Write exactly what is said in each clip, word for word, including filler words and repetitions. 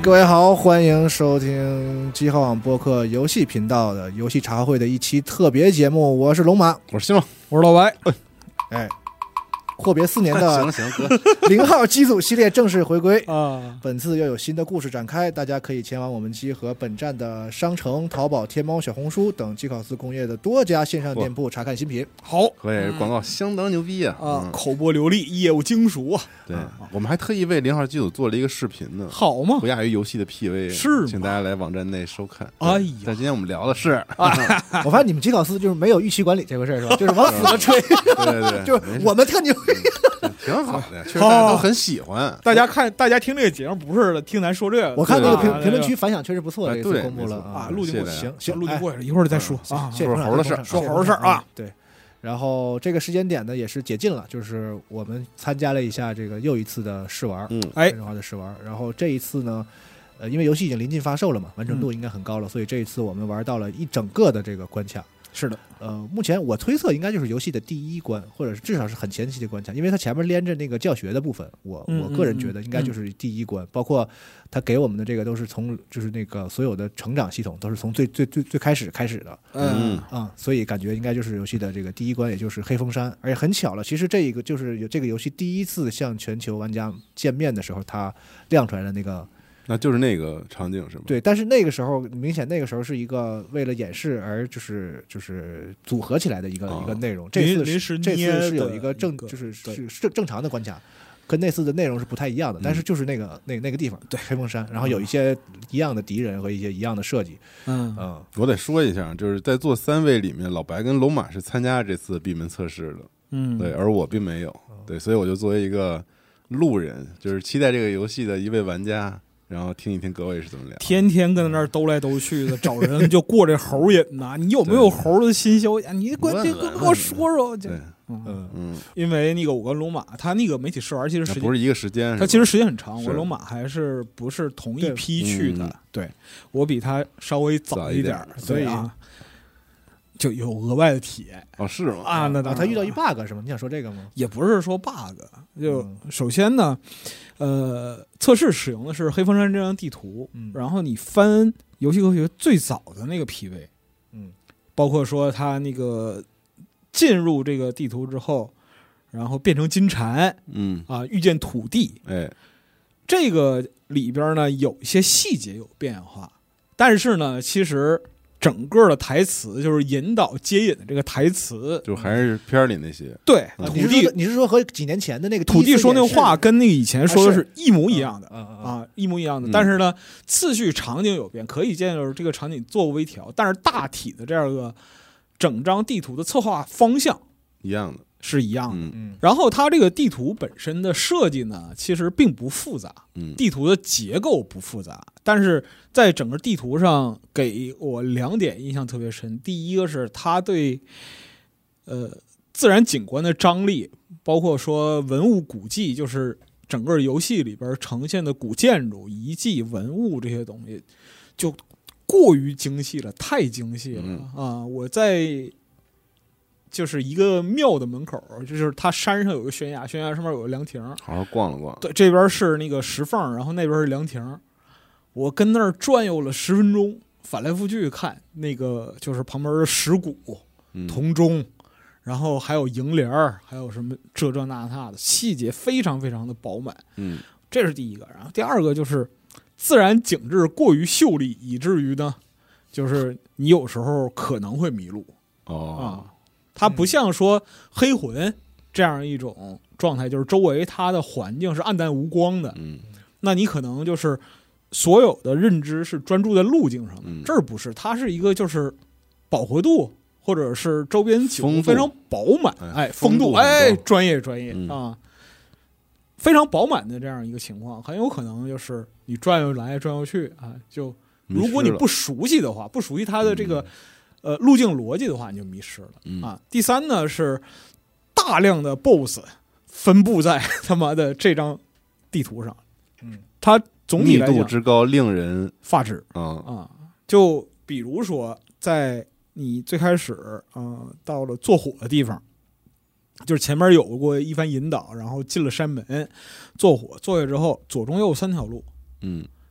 各位好，欢迎收听机号网播客游戏频道的游戏茶会的一期特别节目，我是龙马， 我是新浪， 我是老白。 哎，阔别四年的行了行了哥， 零号机组系列正式回归啊！ 本次又有新的故事展开，大家可以前往我们机和本站的商城、淘宝、天猫、小红书等机考斯工业的多家线上店铺查看新品。 好， 可以，广告相当牛逼啊！ 啊， 嗯、 口播流利，业务精熟啊！ 对、啊，我们还特意为零号机组做了一个视频呢， 好嘛， 不亚于游戏的 P V， 是， 请大家来网站内收看。 哎呀， 但今天我们聊的是， 啊、 我发现你们机考斯就是没有预期管理这回事是吧？就是往死了吹， 对对对， 就是我们特牛逼。 挺好的，确实大家都很喜欢。 大家看，大家听这个节目不是听咱说这个， 我看那个评啊、 评论区反响确实不错， 哎、 这次公布了啊，录进过行行， 录进过一会儿再说啊， 说猴的事儿， 说猴的事儿啊。 对，然后这个时间点呢也是解禁了，就是我们参加了一下这个又一次的试玩， 嗯， 哎， 真话的试玩。然后这一次呢，呃，因为游戏已经临近发售了嘛，完成度应该很高了， 嗯、 所以这一次我们玩到了一整个的这个关卡。 是的， 呃，目前我推测应该就是游戏的第一关，或者是至少是很前期的关卡，因为它前面连着那个教学的部分，我我个人觉得应该就是第一关，嗯、包括他给我们的这个都是从就是那个所有的成长系统都是从最最最最开始开始的， 嗯啊、嗯，所以感觉应该就是游戏的这个第一关，也就是黑风山，而且很巧了，其实这一个就是有这个游戏第一次向全球玩家见面的时候，它亮出来的那个。 那就是那个场景是吗？ 对，但是那个时候明显那个时候是一个为了掩饰而就是就是组合起来的一个、哦、一个内容。这次是这次是有一个正就是是正正常的关卡，跟那次的内容是不太一样的。但是就是那个、嗯、那那个地方，对黑风山，然后有一些一样的敌人和一些一样的设计。 嗯嗯， 我得说一下，就是在做三位里面，老白跟龙马是参加这次闭门测试的， 嗯， 对，而我并没有，对，所以我就作为一个路人，就是期待这个游戏的一位玩家。然后听一听各位是怎么聊， 天天跟那儿兜来兜去的，找人就过这猴瘾呐。你有没有猴的新消息？你关键跟我说说。 对， 嗯嗯，因为那个我跟龙马，他那个媒体试玩其实时间不是一个时间， 他其实时间很长。我跟龙马还是不是同一批去的？ 嗯、 对，我比他稍微早一点，所以啊。就有额外的体验哦，是吗？ 啊，那啊，他遇到一 bug 是吗？你想说这个吗？ 也不是说 bug， 就首先呢，呃，测试使用的是黑风山这张地图， 嗯， 然后你翻游戏科学最早的那个 P V， 嗯， 包括说它那个进入这个地图之后，然后变成金蝉， 嗯啊，遇见土地， 哎， 这个里边呢有一些细节有变化，但是呢，其实。整个的台词就是引导接引的这个台词， 就还是片里那些。 对， 嗯、 土地， 你是说和几年前的那个土地说那话跟那个以前说的是一模一样的啊, 啊, 啊, 啊，一模一样的。 嗯、 但是呢，次序场景有变，可以见就是这个场景做微调，但是大体的这样一个整张地图的策划方向一样的。 是一样的， 嗯， 然后它这个地图本身的设计呢，其实并不复杂， 嗯， 地图的结构不复杂，但是在整个地图上给我两点印象特别深。第一个是它对呃自然景观的张力，包括说文物古迹，就是整个游戏里边呈现的古建筑、遗迹、文物这些东西，就过于精细了，太精细了、 嗯、 啊！我在。就是一个庙的门口，就是它山上有个悬崖，悬崖上面有个凉亭， 好好逛了逛。 对，这边是那个石缝，然后那边是凉亭。我跟那儿转悠了十分钟，翻来覆去看那个，就是旁边的石鼓、 嗯、 铜钟，然后还有楹联，还有什么这这那那的细节，非常非常的饱满。 嗯， 这是第一个。然后第二个就是自然景致过于秀丽，以至于呢，就是你有时候可能会迷路。 哦。 啊它不像说黑魂这样一种状态，就是周围它的环境是暗淡无光的， 嗯， 那你可能就是所有的认知是专注在路径上的， 嗯、 这儿不是，它是一个就是饱和度或者是周边景物非常饱满，哎，风度，哎，专业专业、 嗯、 啊，非常饱满的这样一个情况，很有可能就是你转悠来转悠去啊，就如果你不熟悉的话，不熟悉它的这个。 嗯呃，路径逻辑的话，你就迷失了、 嗯、 啊。第三呢是大量的 B O S S 分布在他妈的这张地图上， 嗯， 它总体来讲密度之高令人发指啊啊。就比如说，在你最开始啊、呃、到了坐火的地方，就是前面有过一番引导，然后进了山门，坐火坐下之后，左中右三条路， 嗯，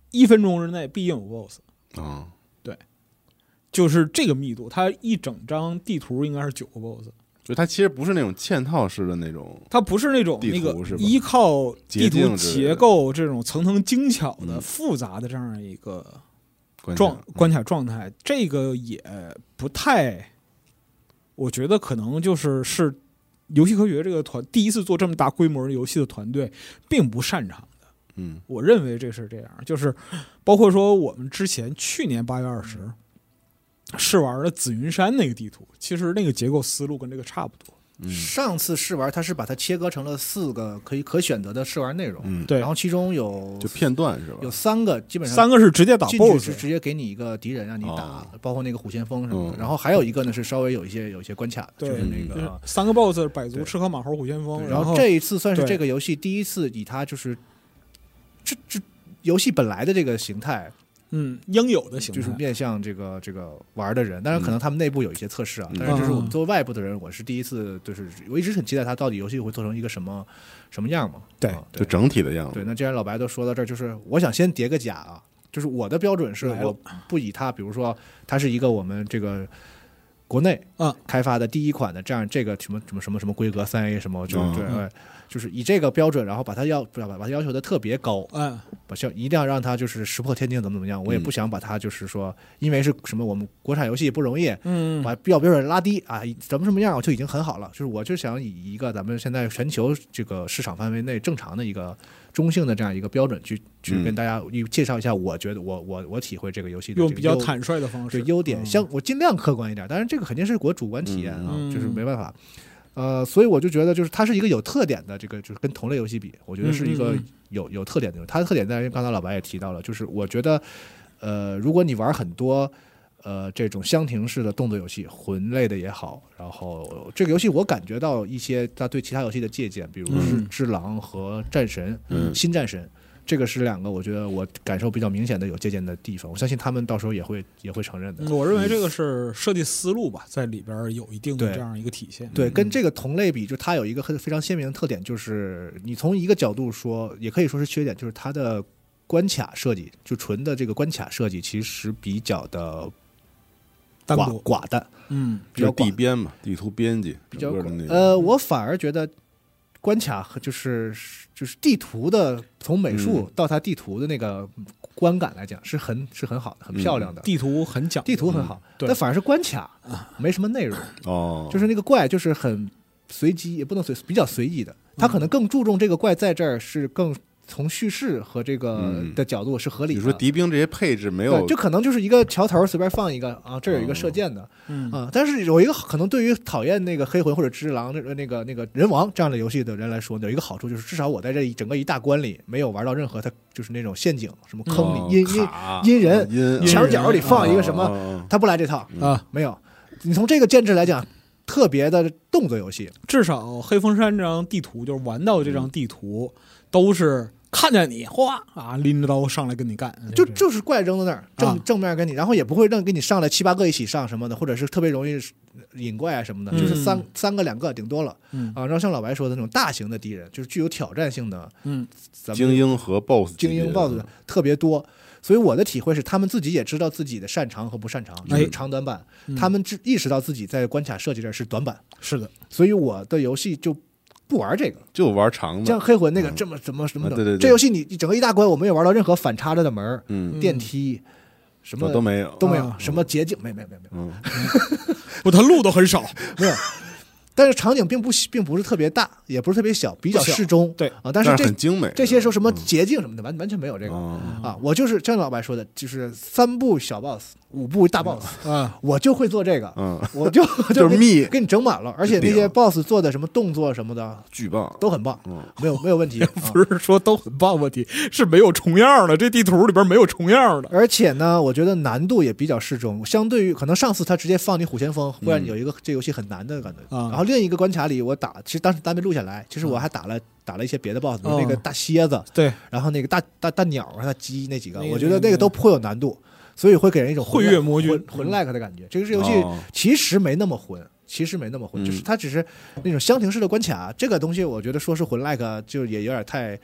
一分钟之内必定有 B O S S 啊、哦， 对，就是这个密度，它一整张地图应该是九个 B O S S。 就它其实不是那种嵌套式的那种， 它不是那种那个依靠地图结构这种层层精巧的、嗯、复杂的这样一个状关卡状态，这个也不太，我觉得可能就是是游戏科学这个团第一次做这么大规模的游戏的团队并不擅长的。 嗯， 我认为这是这样，就是包括说我们之前去年八月二十。试玩的紫云山那个地图，其实那个结构思路跟这个差不多。 嗯、上次试玩它是把它切割成了四个可以可选择的试玩内容， 嗯， 对， 然后其中有就片段是吧？ 有三个，基本上三个是直接打 B O S S， 是直接给你一个敌人让你打， 哦、 包括那个虎先锋什么的、嗯。然后还有一个呢是稍微有一些有一些关卡， 对， 就是那个、 嗯、三个 B O S S 百足赤壳马猴虎先锋。 然后这一次算是这个游戏第一次以它就是这这游戏本来的这个形态。 嗯，应有的形态就是面向这个这个玩的人，当然可能他们内部有一些测试啊， 嗯、 但是就是我们作为外部的人，我是第一次，就是我一直很期待它到底游戏会做成一个什么什么样嘛？ 对， 啊、对就整体的样子。 对，那既然老白都说到这儿，就是我想先叠个甲啊，就是我的标准是我不以它，比如说它是一个我们这个国内啊开发的第一款的这样这个什么什么什么什么规格三 A 什么，就是对。 嗯就是以这个标准，然后把它要把把它要求的特别高， 嗯， 把要一定要让它就是石破天惊，怎么怎么样，我也不想把它就是说，因为是什么我们国产游戏不容易， 嗯， 把标标准拉低啊，怎么什么样就已经很好了。就是我就想以一个咱们现在全球这个市场范围内正常的一个中性的这样一个标准去去跟大家介绍一下，我觉得我我我体会这个游戏的用比较坦率的方式， 对优点，相我尽量客观一点，当然这个肯定是我主观体验啊， 嗯、 就是没办法。呃，所以我就觉得，就是它是一个有特点的，这个就是跟同类游戏比，我觉得是一个有有特点的。它的特点在于，刚才老白也提到了，就是我觉得，呃，如果你玩很多呃这种箱庭式的动作游戏，魂类的也好，然后这个游戏我感觉到一些它对其他游戏的借鉴，比如是《只狼》和《战神》 嗯， 新战神。这个是两个我觉得我感受比较明显的有借鉴的地方，我相信他们到时候也会也会承认的。 我认为这个是设计思路吧，在里边有一定的这样一个体现。 对，对跟这个同类比，就它有一个非常鲜明的特点，就是你从一个角度说，也可以说是缺点，就是它的关卡设计，就纯的这个关卡设计，其实比较的寡寡淡， 嗯， 比较地编嘛，地图编辑比较呃，我反而觉得关卡就是就是地图的，从美术到它地图的那个观感来讲，是很是很好的，很漂亮的。 嗯、地图很讲， 地图很好， 嗯、 但反而是关卡没什么内容哦， 就是那个怪就是很随机，也不能随比较随意的，他可能更注重这个怪在这儿是更。从叙事和这个的角度是合理的。 你说敌兵这些配置没有， 就可能就是一个桥头随便放一个啊，这有一个射箭的， 嗯啊，但是有一个可能对于讨厌那个黑魂或者只狼那个那个人王这样的游戏的人来说，有一个好处就是至少我在这一整个一大关里没有玩到任何它就是那种陷阱，什么坑里、 哦、 阴阴阴人阴墙角里放一个什么， 哦、 他不来这套啊， 没有。你从这个建制来讲。特别的动作游戏， 至少黑风山这张地图，就是玩到这张地图，嗯、都是看见你哗啊拎着刀上来跟你干， 就就是怪扔在那儿，正、 啊、 正面跟你，然后也不会让给你上来七八个一起上什么的，或者是特别容易引怪啊什么的， 嗯、 就是三三个两个顶多了， 嗯啊，然后像老白说的那种大型的敌人，就是具有挑战性的， 嗯， 精英和 B O S S 精英 B O S S 特别多。所以我的体会是，他们自己也知道自己的擅长和不擅长，就是长短板。 嗯、 他们意识到自己在关卡设计这是短板， 是的。 所以我的游戏就不玩这个， 就玩长的。 像黑魂那个这么怎么什么的， 啊、对对对， 这游戏你整个一大关我没有玩到任何反插着的门， 嗯， 电梯什么都没有， 都没有， 啊、 什么捷径没没没没有， 嗯， 不，它路都很少， 没有。但是场景并不并不是特别大，也不是特别小，比较适中。 对啊，但是这很精美。 这些说什么捷径什么的，完完全没有这个嗯、 啊！我就是像老白说的，就是三步小 boss， 五步大 boss 啊， 我就会做这个， 嗯， 我就就是密给你整满了，而且那些 boss 做的什么动作什么的， 巨棒， 都很棒， 嗯， 没有没有问题。 不是说都很棒，问题是没有重样的，这地图里边没有重样的。 而且呢，我觉得难度也比较适中，相对于可能上次他直接放你虎先锋，会让你有一个这游戏很难的感觉。 然后另一个关卡里。我打，其实当时单没录下来。其实我还打了打了一些别的 boss， 比如那个大蝎子， 对， 然后那个大大大鸟啊、大鸡那几个，我觉得那个都颇有难度，所以会给人一种会跃魔君魂 like 的感觉。这个游戏其实没那么魂，其实没那么魂，就是它只是那种箱庭式的关卡。这个东西我觉得说是魂 like 就也有点太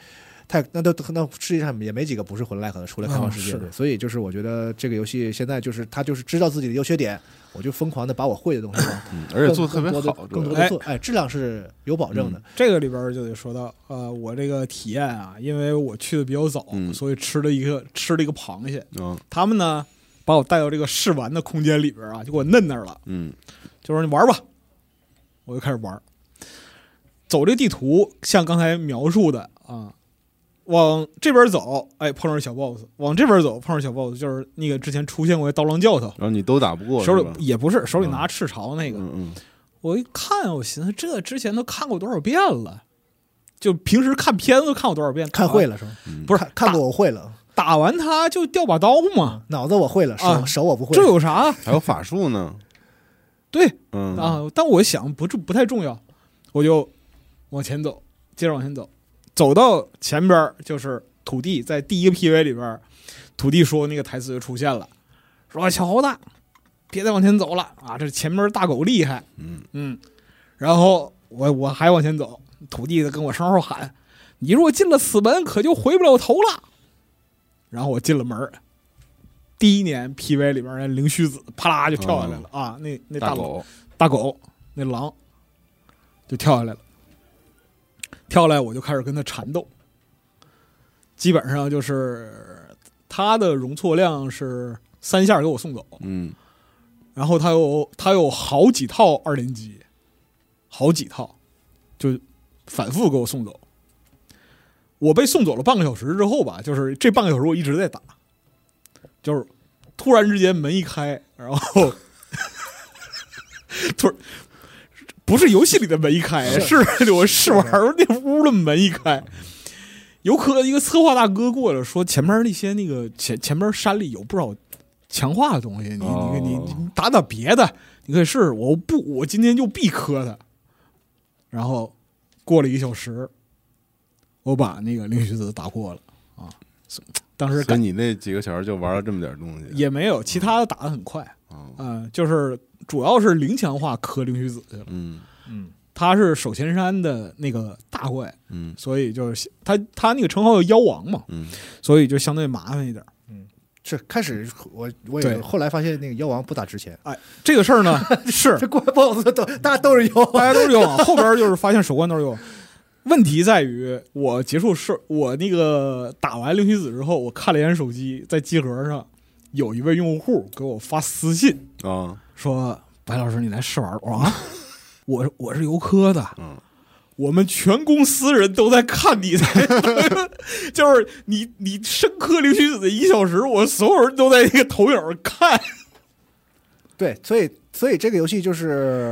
太那都那世界上也没几个不是魂来和出来开放世界的， 嗯、 所以就是我觉得这个游戏现在就是他就是知道自己的优缺点，我就疯狂的把我会的东西， 嗯，而且做特别好， 更多的做，哎，质量是有保证的。 嗯、这个里边就得说到，呃，我这个体验啊，因为我去的比较早， 嗯、 所以吃了一个吃了一个螃蟹， 嗯， 他们呢把我带到这个试玩的空间里边啊，就给我摁那儿了， 嗯， 就说你玩吧，我就开始玩。走这地图，像刚才描述的啊，往这边走，哎，碰上小 boss； 往这边走，碰上小 boss， 就是那个之前出现过的刀郎教头。 然后你都打不过， 手里也不是手里拿赤潮那个。 嗯嗯。 我一看，我寻思这之前都看过多少遍了，就平时看片子都看过多少遍， 看会了是吗？ 嗯、 不是看过我会了， 打完他就掉把刀嘛， 脑子我会了，手、啊、手我不会。 这有啥？ 还有法术呢？ 对， 嗯啊，但我想不不太重要，我就往前走，接着往前走，走到前边就是土地，在第一个 P V 里边，土地说那个台词就出现了，说小猴子，别再往前走了啊，这前面大狗厉害， 嗯嗯，然后我我还往前走，土地跟我身后喊，你若进了此门，可就回不了头了。然后我进了门，第一年 P V 里边那灵虚子啪啦就跳下来了、哦、啊，那那大狗大狗那狼就跳下来了，跳下来我就开始跟他缠斗，基本上就是他的容错量是三下给我送走， 嗯， 然后他有他有好几套二连击，好几套就反复给我送走。我被送走了半个小时之后吧，就是这半个小时我一直在打，就是突然之间门一开，然后突然不是游戏里的门一开，是我试玩那屋的门一开。有可一个策划大哥过来说，前面那些那个前前面山里有不少强化的东西，你你你你打打别的，你可以试试。我不，我今天就必磕他。然后过了一个小时，我把那个灵虚子打过了啊。当时所以你那几个小时就玩了这么点东西？ 也没有，其他的打得很快啊、呃，就是主要是零强化磕灵虚子去了。 嗯嗯。 他是守前山的那个大怪， 嗯， 所以就是他他那个称号叫妖王嘛， 嗯， 所以就相对麻烦一点。 嗯，是开始我我也后来发现那个妖王不咋值钱。 哎，这个事儿呢是这怪 boss 都大家都是妖王， 大家都是妖王，后边就是发现守关都是妖王。问题在于我结束事，我那个打完灵虚子之后，我看了一眼手机，在集合上有一位用户给我发私信啊， 说白老师你来试玩我啊。我我是游科的， 嗯， 我们全公司人都在看你的，就是你你深刻灵虚子的一小时，我所有人都在那个投影看。 对，所以所以这个游戏就是，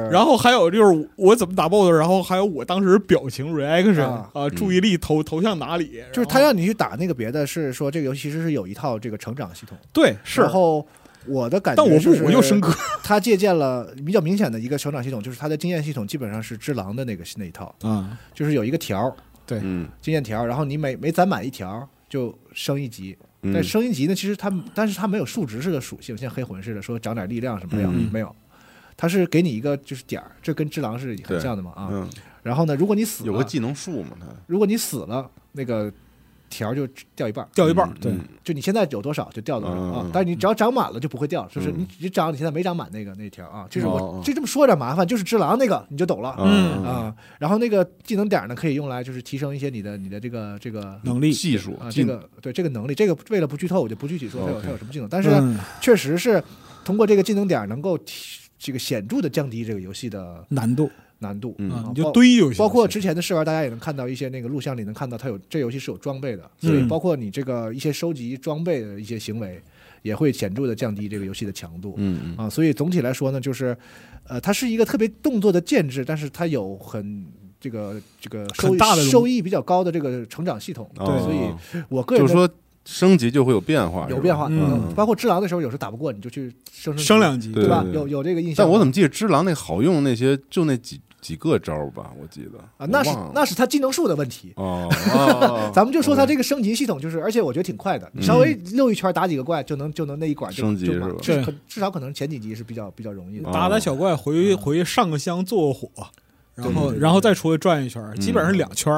然后还有就是我怎么打 B O S S， 然后还有我当时表情 reaction 啊、呃，注意力投投向哪里， 就是他让你去打那个别的，是说这个游戏其实是有一套这个成长系统， 对，是， 然后。我的感觉、 就是，但我不，我就深刻。 他借鉴了比较明显的一个成长系统，就是他的经验系统基本上是只狼的那个那一套啊、嗯， 就是有一个条， 对， 嗯， 经验条，然后你每每攒满一条就升一级。 嗯、 但升一级呢，其实它，但是它没有数值式的属性，像黑魂似的，说长点力量什么样、 嗯、 没有，它是给你一个就是点儿，这跟只狼是很像的嘛啊、 嗯。 然后呢，如果你死了， 有个技能树嘛，它如果你死了，那个。条就掉一半， 掉一半， 嗯、 对， 就你现在有多少就掉多少、 嗯、 啊！但是你只要长满了就不会掉，就是你你长你现在没长满那个那条啊，就是我、 哦、 就这么说有点麻烦，就是只狼那个你就懂了， 嗯啊，然后那个技能点呢可以用来就是提升一些你的你的这个这个能力技术啊，这个对这个能力，这个为了不剧透我就不具体说它有它有什么技能，但是、 嗯、 确实是通过这个技能点能够提这个显著的降低这个游戏的难度。 难度， 嗯， 你就堆就行。 包括之前的试玩，大家也能看到一些那个录像里能看到，它有这游戏是有装备的，所以包括你这个一些收集装备的一些行为，也会显著的降低这个游戏的强度。 嗯啊，所以总体来说呢，就是呃，它是一个特别动作的建制，但是它有很这个这个收大的收益比较高的这个成长系统。 对， 所以我个人就是说。升级就会有变化， 有变化， 嗯， 包括只狼的时候，有时候打不过你就去升升升两级， 对吧？ 对对对有有这个印象。 但我怎么记得只狼那好用那些就那几几个招吧？我记得啊，那是那是他技能树的问题哦。哦咱们就说他这个升级系统，就是而且我觉得挺快的，你稍微溜一圈打几个怪就能就能那一管就升级是吧？ 至至少可能前几集是比较比较容易的。 打打小怪回回上个香做火，然后然后再出去转一圈，基本上是两圈。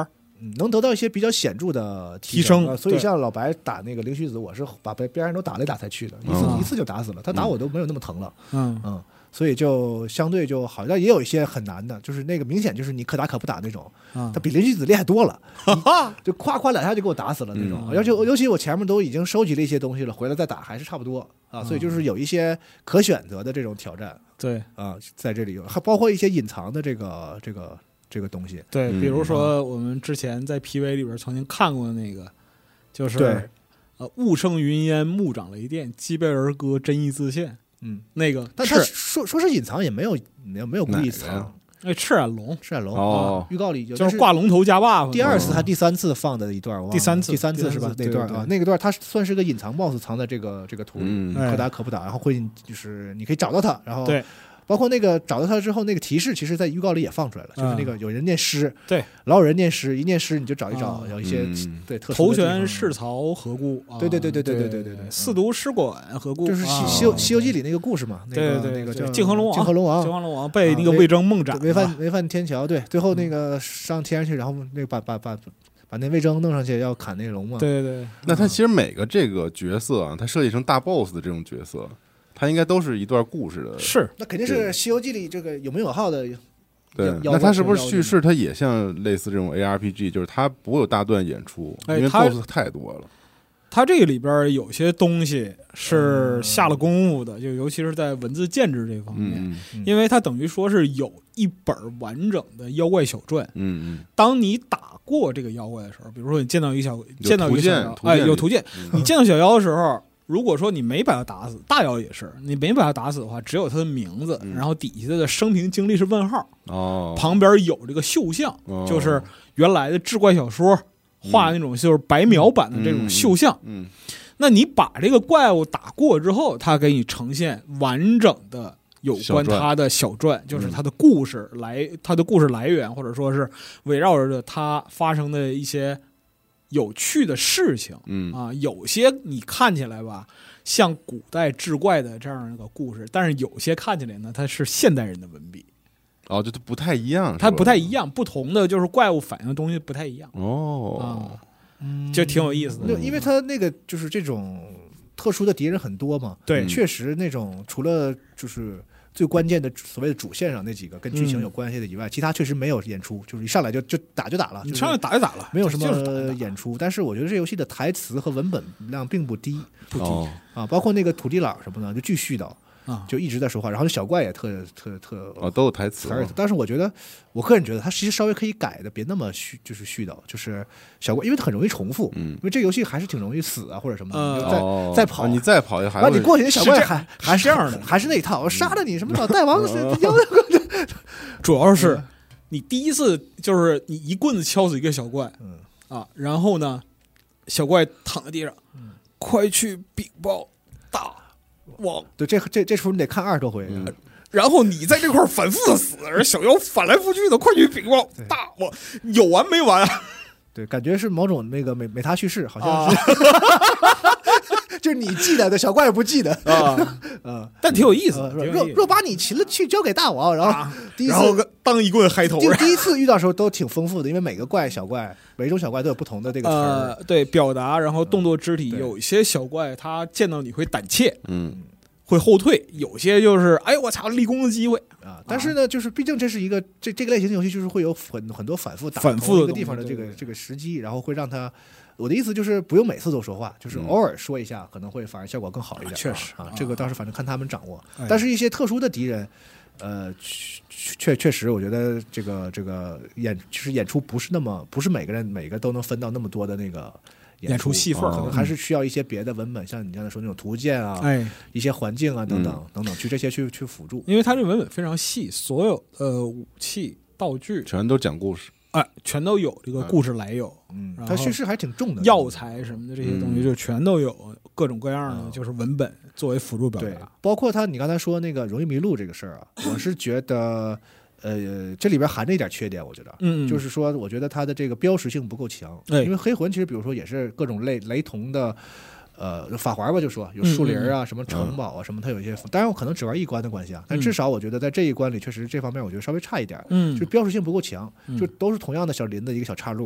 嗯，能得到一些比较显著的提升、呃、所以像老白打那个灵虚子，我是把边边上都打来打才去的，一次、嗯、一次就打死了，他打我都没有那么疼了。 嗯嗯，所以就相对就好像也有一些很难的，就是那个明显就是你可打可不打那种， 嗯、 他比灵虚子厉害多了，就夸夸两下就给我打死了那种。 嗯、 尤其尤其我前面都已经收集了一些东西了，回来再打还是差不多啊，所以就是有一些可选择的这种挑战。 对啊，在这里有还包括一些隐藏的这个这个。这个东西， 对，比如说我们之前在 P V 里边曾经看过的那个，就是呃，雾生云烟，木长雷电，击背而歌，真意自现。嗯，那个， 但他说说是隐藏，也没有没有没有故意藏。 那赤眼龙， 赤眼龙哦， 预告里就是挂龙头加 buff。 第二次还第三次放的一段， 第三次第三次是吧？那段啊，那个段它算是个隐藏 boss 藏在这个这个图里，可打可不打，然后会就是你可以找到它，然后对。 包括那个找到他之后，那个提示其实在预告里也放出来了，就是那个有人念诗， 对， 老有人念诗，一念诗你就找一找，有一些对特殊头悬是曹何故？ 对对对对对对对对对， 四读诗馆何故？ 就是西西游西游记里那个故事嘛，那个那个叫泾河龙王， 泾河龙王， 泾河龙王被那个魏征梦斩， 违反违反天桥，对，最后那个上天上去，然后那个把把把把那魏征弄上去要砍那龙嘛， 对对对。 那他其实每个这个角色啊，他设计成大 boss 的这种角色。它应该都是一段故事的， 是那肯定是《西游记》里这个有名有号的。 对，那它是不是叙事？它也像类似这种 A R P G， 就是它不会有大段演出， 因为 boss 太多了。 它这个里边有些东西是下了功夫的，就尤其是在文字建制这方面， 嗯嗯、因为它等于说是有一本完整的妖怪小传。 嗯嗯， 当你打过这个妖怪的时候，比如说你见到一个小见到一个小妖， 哎， 有图鉴，你见到小妖的时候。如果说你没把他打死，大妖也是，你没把他打死的话，只有他的名字，嗯、然后底下的生平经历是问号， 哦， 旁边有这个绣像，哦、就是原来的志怪小说画那种就是白描版的这种绣像。 嗯，嗯那你把这个怪物打过之后，他给你呈现完整的有关他的小传，就是他的故事来，他的故事来源，或者说是围绕着他发生的一些。有趣的事情， 嗯啊，有些你看起来吧，像古代志怪的这样一个故事，但是有些看起来呢，它是现代人的文笔， 哦，就它不太一样， 它不太一样，不同的就是怪物反映的东西不太一样， 哦， 啊，就挺有意思的， 因为它那个就是这种特殊的敌人很多嘛， 对， 确实那种除了就是最关键的所谓的主线上那几个跟剧情有关系的以外，嗯、其他确实没有演出，就是一上来就就打就打了， 你上来打就打了， 没有什么演出。但是我觉得这游戏的台词和文本量并不低，不低、 哦、 啊，包括那个土地佬什么的，就巨絮叨。 啊， 就一直在说话，然后小怪也特特特哦，都有台词。 但是我觉得，我个人觉得，它其实稍微可以改的，别那么絮，就是絮叨，就是小怪，因为它很容易重复。 嗯， 因为这游戏还是挺容易死啊，或者什么的， 呃、 你就再、 哦、 再跑， 你再跑就还会。 然后你过去，那小怪还还是这样的， 还是那一套，杀了你什么老大王是妖。 主要是你第一次就是你一棍子敲死一个小怪， 嗯啊，然后呢，小怪躺在地上， 嗯、 快去禀报大王。 对，这这这时候你得看二十多回， 嗯、然后你在这块反复的死，而小妖翻来覆去的，快去禀报大王，有完没完啊？ 对，感觉是某种那个美美塔叙事，好像是。啊就是你记得的小怪不记得啊， 嗯， 但挺有意思的。 若若把你擒了去交给大王，然后第一次然后当一棍嗨头。 第第一次遇到的时候都挺丰富的，因为每个怪小怪每一种小怪都有不同的这个词儿、 呃，对表达，然后动作肢体，有一些小怪他见到你会胆怯， 嗯， 会后退；有些就是哎我操立功的机会啊。但是呢，就是毕竟这是一个这这个类型的游戏，就是会有很很多反复打反复一个地方的这个这个时机，然后会让它。我的意思就是不用每次都说话，就是偶尔说一下，可能会反而效果更好一点。 确实啊，这个倒是反正看他们掌握。但是一些特殊的敌人，呃，确确实，我觉得这个这个演其实演出不是那么不是每个人每个都能分到那么多的那个演出戏份， 可能还是需要一些别的文本，像你刚才说那种图鉴啊， 哎， 一些环境啊等等等等，去这些去去辅助。 因为它这文本非常细，所有呃武器道具全都讲故事。 哎，全都有这个故事来由， 嗯，它叙事还挺重的， 药材什么的这些东西就全都有各种各样的，就是文本作为辅助表达。 对，包括它，你刚才说那个容易迷路这个事儿啊，我是觉得，呃，这里边含着一点缺点，我觉得， 嗯， 就是说，我觉得它的这个标识性不够强， 哎， 因为黑魂其实比如说也是各种类雷同的。呃，法环吧，就说有树林啊， 嗯、 什么城堡啊，什么，它有一些，当然我可能只玩一关的关系啊，但至少我觉得在这一关里，确实这方面我觉得稍微差一点， 嗯， 就标识性不够强， 嗯、 就都是同样的小林子一个小岔路，就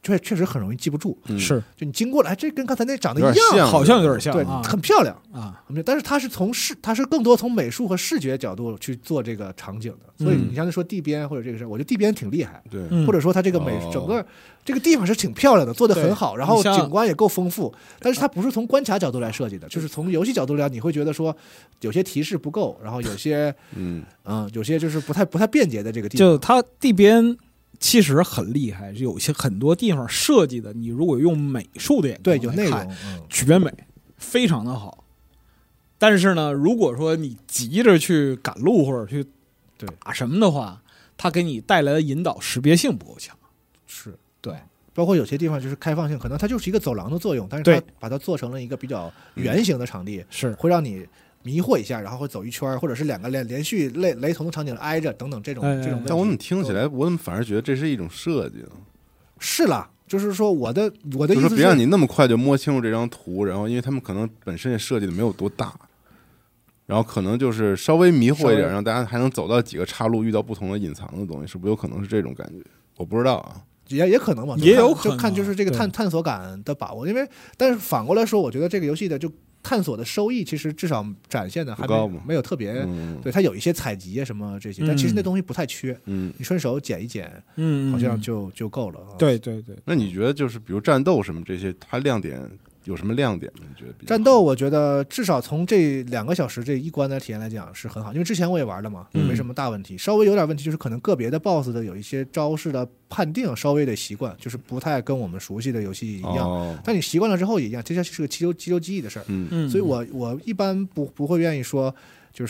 确确实很容易记不住。 嗯、 是， 就你经过了，哎，这跟刚才那长得一样， 好像有点像， 对， 啊、 很漂亮啊。 但是它是从视，它是更多从美术和视觉角度去做这个场景的。所以你像是说地边或者这个事儿，我觉得地边挺厉害。 对， 或者说它这个美、 哦、 整个这个地方是挺漂亮的，做得很好，然后景观也够丰富。但是它不是从关卡角度来设计的，就是从游戏角度来，你会觉得说有些提示不够，然后有些嗯嗯，有些就是不太不太便捷的这个地方。 就它地边其实很厉害，有些很多地方设计的，你如果用美术的眼光对有内容， 嗯，绝美，非常的好。但是呢，如果说你急着去赶路或者去打什么的话，它给你带来的引导识别性不够强。 是对， 包括有些地方就是开放性，可能它就是一个走廊的作用，但是它把它做成了一个比较圆形的场地， 是会让你迷惑一下，然后会走一圈，或者是两个连连续雷雷同的场景挨着等等这种、哎、这种。 但我怎么听起来，我怎么反而觉得这是一种设计呢？ 是啦，就是说我的我的意思是， 就是别让你那么快就摸清楚这张图，然后因为他们可能本身也设计的没有多大。然后可能就是稍微迷惑一点，让大家还能走到几个岔路，遇到不同的隐藏的东西，是不是有可能是这种感觉？我不知道啊， 也也可能吧， 也有可能， 就看就是这个探探索感的把握。因为但是反过来说，我觉得这个游戏的就探索的收益，其实至少展现的还没没有特别， 嗯、 对它有一些采集啊什么这些，但其实那东西不太缺， 嗯， 你顺手捡一捡， 嗯， 好像就就够了。 对对对。 那你觉得就是比如战斗什么这些，它亮点？有什么亮点吗？你觉得战斗？我觉得至少从这两个小时这一关的体验来讲是很好，因为之前我也玩了嘛， 嗯、 没什么大问题。稍微有点问题就是可能个别的 B O S S 的有一些招式的判定稍微得习惯，就是不太跟我们熟悉的游戏一样。 哦、 但你习惯了之后也一样，这就是个肌肉肌肉记忆的事儿。 嗯， 所以我我一般不不会愿意说就是。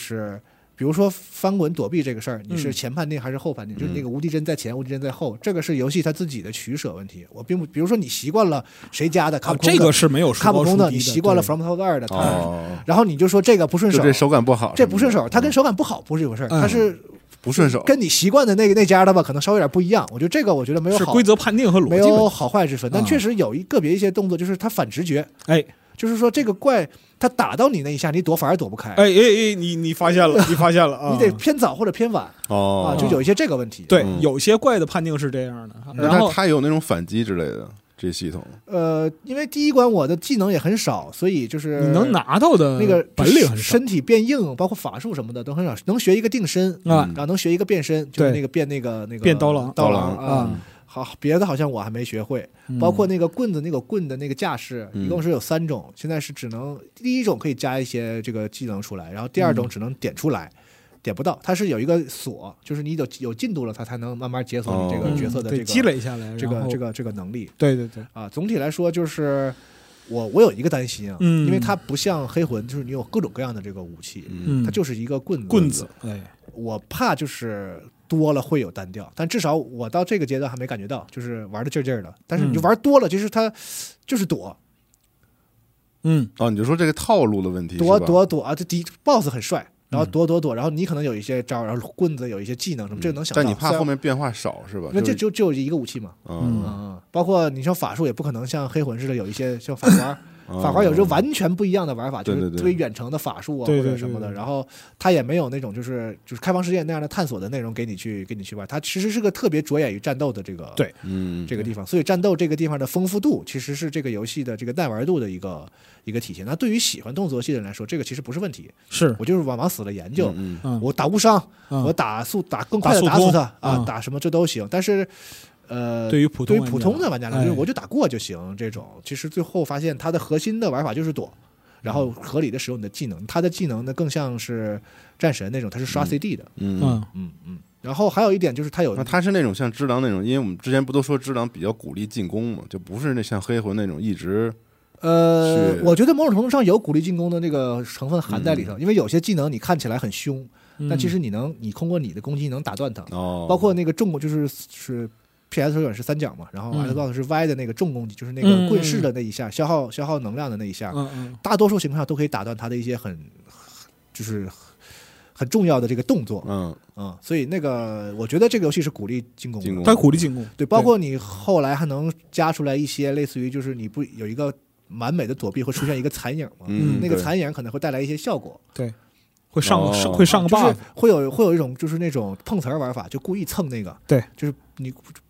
比如说翻滚躲避这个事儿，你是前判定还是后判定？嗯、就是那个无敌帧在前，无敌帧在后，这个是游戏它自己的取舍问题。我并不，比如说你习惯了谁家的卡普空的、 啊，这个是没有卡普空的，你习惯了 From Software 的， 哦、 然后你就说这个不顺手， 就这手感不好， 这不顺手，它跟手感不好不是一回事儿， 嗯、 它是不顺手， 跟你习惯的那个那家的吧，可能稍微有点不一样。我觉得这个我觉得没有好是规则判定和逻辑没有好坏之分，但确实有一个别一些动作就是它反直觉， 哎。 就是说，这个怪它打到你那一下，你躲反而躲不开。 哎哎哎，你你发现了，你发现了啊！ 你得偏早或者偏晚哦， 啊，就有一些这个问题。 对， 嗯、 有些怪的判定是这样的。然后它有那种反击之类的这系统。 呃，因为第一关我的技能也很少，所以就是你能拿到的那个本领很少， 身体变硬，包括法术什么的都很少。能学一个定身啊， 然后能学一个变身，就是那个变那个那个变刀郎刀郎啊。好，别的好像我还没学会，包括那个棍子那个棍的那个架势， 嗯、 一共是有三种，现在是只能第一种可以加一些这个技能出来，然后第二种只能点出来，嗯、点不到，它是有一个锁，就是你有有进度了，它才能慢慢解锁你这个角色的这个、 嗯、积累下来， 这个这个这个能力。 对对对， 啊，总体来说就是我我有一个担心啊， 嗯、 因为它不像黑魂，就是你有各种各样的这个武器， 嗯、 它就是一个棍子棍子，哎， 我怕就是多了会有单调，但至少我到这个阶段还没感觉到，就是玩的劲劲的。但是你就玩多了，其实它就是躲， 嗯， 哦，你就说这个套路的问题， 躲躲躲啊，这敌 boss 很帅，然后躲躲躲，然后你可能有一些招，然后棍子有一些技能什么，这个能想到。 但你怕后面变化少是吧？ 那就就就一个武器嘛， 嗯嗯，包括你说法术也不可能像黑魂似的有一些像法环。法环有着完全不一样的玩法，就是特别远程的法术啊或者什么的，然后它也没有那种就是就是开放世界那样的探索的内容给你去给你去玩，它其实是个特别着眼于战斗的这个对嗯这个地方，所以战斗这个地方的丰富度其实是这个游戏的这个耐玩度的一个一个体现。那对于喜欢动作游戏的人来说，这个其实不是问题， 是我就是往往死了研究， 嗯嗯、 我打无伤， 嗯、 我打速打更快的打死他啊， 嗯、 打什么这都行，但是。呃， 对于普通对于普通的玩家来说， 哎、 我就打过就行。这种其实最后发现它的核心的玩法就是躲，然后合理的使用你的技能。它的技能呢更像是战神那种，它是刷 C D 的。 嗯嗯嗯嗯。然后还有一点就是它有， 那它是那种像只狼那种，因为我们之前不都说只狼比较鼓励进攻嘛，就不是那像黑魂那种一直。 呃，我觉得某种程度上有鼓励进攻的那个成分含在里头，嗯、因为有些技能你看起来很凶， 嗯、 但其实你能你通过你的攻击能打断它。 哦。 包括那个重就是是。P S 手感是三角嘛，然后 Xbox 是 Y 的那个重攻击，就是那个棍式的那一下，消耗消耗能量的那一下，大多数情况下都可以打断它的一些很就是很重要的这个动作， 嗯嗯，所以那个我觉得这个游戏是鼓励进攻的， 它鼓励进攻， 对，包括你后来还能加出来一些类似于就是你不有一个完美的躲避会出现一个残影嘛， 嗯， 那个残影可能会带来一些效果， 对。会上、 哦、 会上个 buff，、 就是、会有会有一种就是那种碰瓷儿玩法，就故意蹭那个， 对， 就是你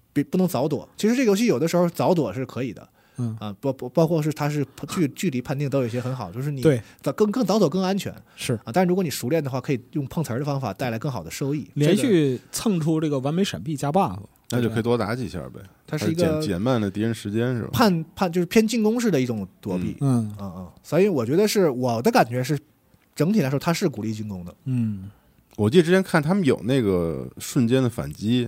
别不能早躲。其实这个游戏有的时候早躲是可以的。 嗯啊，包包包括是它是距距离判定都有一些很好，就是你对更更早走更安全是啊。但是如果你熟练的话，可以用碰瓷儿的方法带来更好的收益， 连续蹭出这个完美闪避加 buff， 那就可以多打几下呗。 它是一个减慢了敌人时间是吧？ 判判就是偏进攻式的一种躲避， 嗯嗯嗯，所以我觉得是我的感觉是整体来说它是鼓励进攻的。 嗯， 我记得之前看他们有那个瞬间的反击。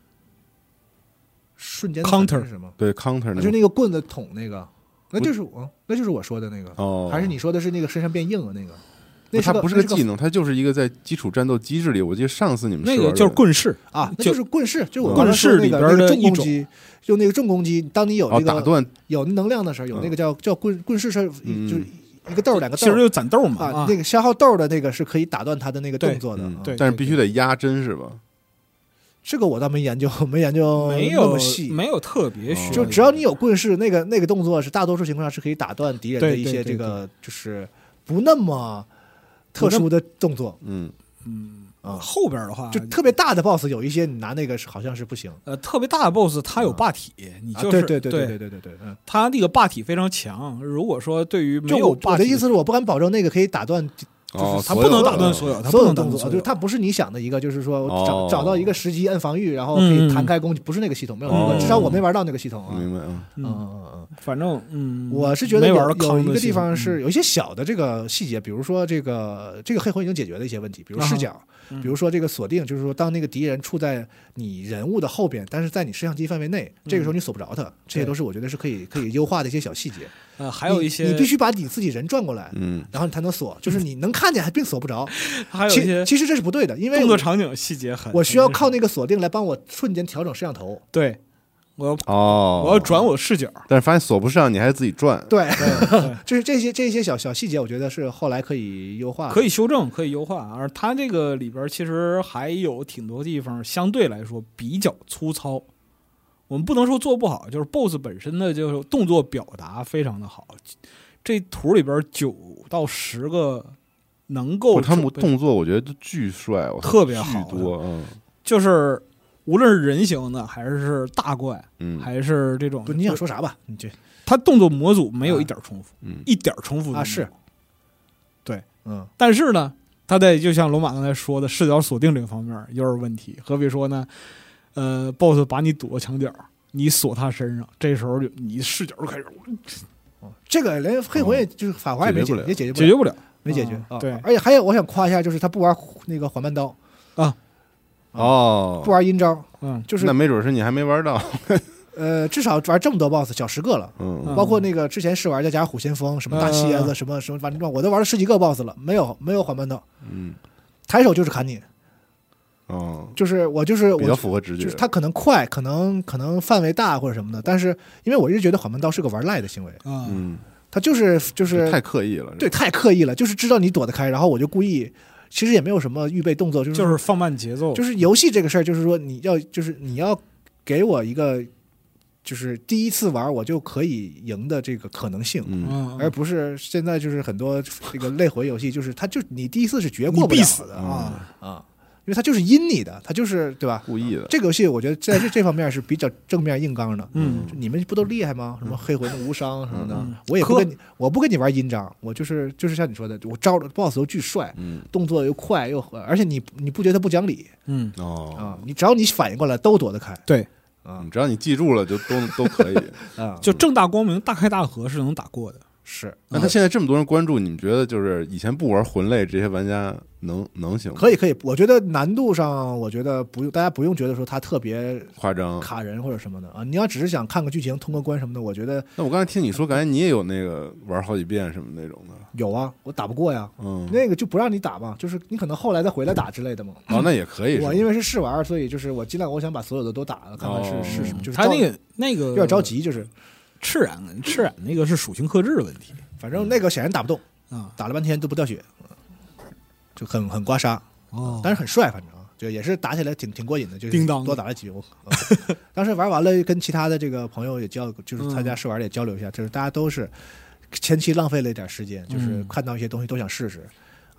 瞬间的 counter 是什么？ 对 counter，、那啊、就那个棍子捅那个，那就是我，那就是我说的那个。 哦， 还是你说的是那个身上变硬的那个？那它不是个技能，它就是一个在基础战斗机制里。我记得上次你们那个就是棍式啊，那就是棍式，就我棍式里边的重攻击，用那个重攻击，当你有这个、 哦、打断有能量的时候，有那个叫、嗯、叫棍棍式是就是一个豆两个豆， 其实就攒豆嘛。 啊，那个消耗豆的那个是可以打断他的那个动作的， 嗯、 对， 但是必须得压针是吧？ 这个我倒没研究，没研究没有细，没有特别学。 就只要你有棍式，那个那个动作是大多数情况下是可以打断敌人的一些这个就是不那么特殊的动作。 嗯嗯啊，后边的话就特别大的 boss 有一些你拿那个好像是不行。 呃，特别大的 boss 它有霸体，你就是、 啊、对对对对对对对对，嗯， 它那个霸体非常强。如果说对于没有霸体， 我的意思是我不敢保证那个可以打断。就是它不能打断所有，它所有动作，就是它不是你想的一个，就是说找找到一个时机摁防御，然后可以弹开攻击，不是那个系统，没有那个，至少我没玩到那个系统啊。 明白啊， 嗯嗯嗯， 反正嗯， 我是觉得有有一个地方嗯是有一些小的这个细节，比如说这个这个黑魂已经解决了一些问题，比如视角，比如说这个锁定，就是说当那个敌人处在你人物的后边，但是在你摄像机范围内，这个时候你锁不着他，这些都是我觉得是可以可以优化的一些小细节。 呃，还有一些你，你必须把你自己人转过来， 嗯， 然后你才能锁，就是你能看见还并锁不着。 还有一些其，其实这是不对的，因为动作场景细节很， 我需要靠那个锁定来帮我瞬间调整摄像头。 对，我要哦， 我要转我视角， 但是发现锁不上，你还得自己转。 对，就是这些这些小小细节，我觉得是后来可以优化， 可以修正，可以优化。而它这个里边其实还有挺多地方相对来说比较粗糙。我们不能说做不好，就是 B O S S 本身的就是动作表达非常的好。这图里边九到十个能够， 他们动作我觉得都巨帅， 特别好， 多，嗯， 就是无论是人形的还是大怪， 嗯， 还是这种， 不，你想说啥吧？你这他动作模组没有一点重复， 嗯， 一点重复啊是， 对， 嗯， 但是呢，他在就像龙马刚才说的视角锁定这个方面有点问题。何比说呢？呃 ，B O S S 把你躲墙角，你锁他身上，这时候就你视角就开始。 哦，这个连黑魂也就是法华也没解也解决解决不了， 没解决啊。对， 而且还有我想夸一下，就是他不玩那个缓慢刀啊， 哦， 不玩阴招， 嗯， 就是那没准是你还没玩到。 呃，至少玩这么多 boss， 小十个了， 嗯， 包括那个之前试玩再加上虎先锋，什么大蝎子，什么什么，反正我都玩了十几个 boss 了，没有没有缓慢刀， 嗯， 抬手就是砍你。 哦， 就是我就是比较符合直觉， 就是他可能快，可能可能范围大或者什么的，但是因为我一直觉得缓慢刀是个玩赖的行为， 嗯， 他就是就是太刻意了， 对，太刻意了，就是知道你躲得开，然后我就故意，其实也没有什么预备动作，就是就是放慢节奏， 就是游戏这个事儿，就是说你要就是你要给我一个就是第一次玩我就可以赢的这个可能性， 嗯， 而不是现在就是很多这个类魂游戏，就是他就你第一次是绝过不了的啊啊。因为他就是阴你的，他就是对吧？ 故意的。 这个游戏我觉得在这这方面是比较正面硬刚的。 嗯， 你们不都厉害吗？什么黑魂的无伤什么的， 嗯、 我也不跟你，我不跟你玩阴招，我就是就是像你说的，我招的 boss 都巨帅， 嗯， 动作又快又，而且你你不觉得不讲理？ 嗯哦啊，你只要你反应过来，都躲得开。 对啊， 只要你记住了，就都都可以啊， 就正大光明、大开大合是能打过的。 是， 那他现在这么多人关注，你们觉得就是以前不玩魂类这些玩家能能行吗？ 可以可以，我觉得难度上，我觉得不用，大家不用觉得说他特别夸张卡人或者什么的啊。你要只是想看个剧情、通个关什么的，我觉得。 那我刚才听你说，感觉你也有那个玩好几遍什么那种的。 有啊，我打不过呀。 嗯， 那个就不让你打嘛，就是你可能后来再回来打之类的嘛。 哦，那也可以。 我因为是试玩，所以就是我尽量我想把所有的都打了，看看是、哦、是什么。就是他那个那个有点着急，就是赤染赤染那个是属性克制的问题。 反正那个显然打不动啊， 打了半天都不掉血，就很很刮痧哦， 但是很帅，反正啊，就也是打起来挺挺过瘾的，就是叮当多打了几局。嗯、当时玩完了，跟其他的这个朋友也交，就是参加试玩也交流一下，就是大家都是前期浪费了一点时间，就是看到一些东西都想试试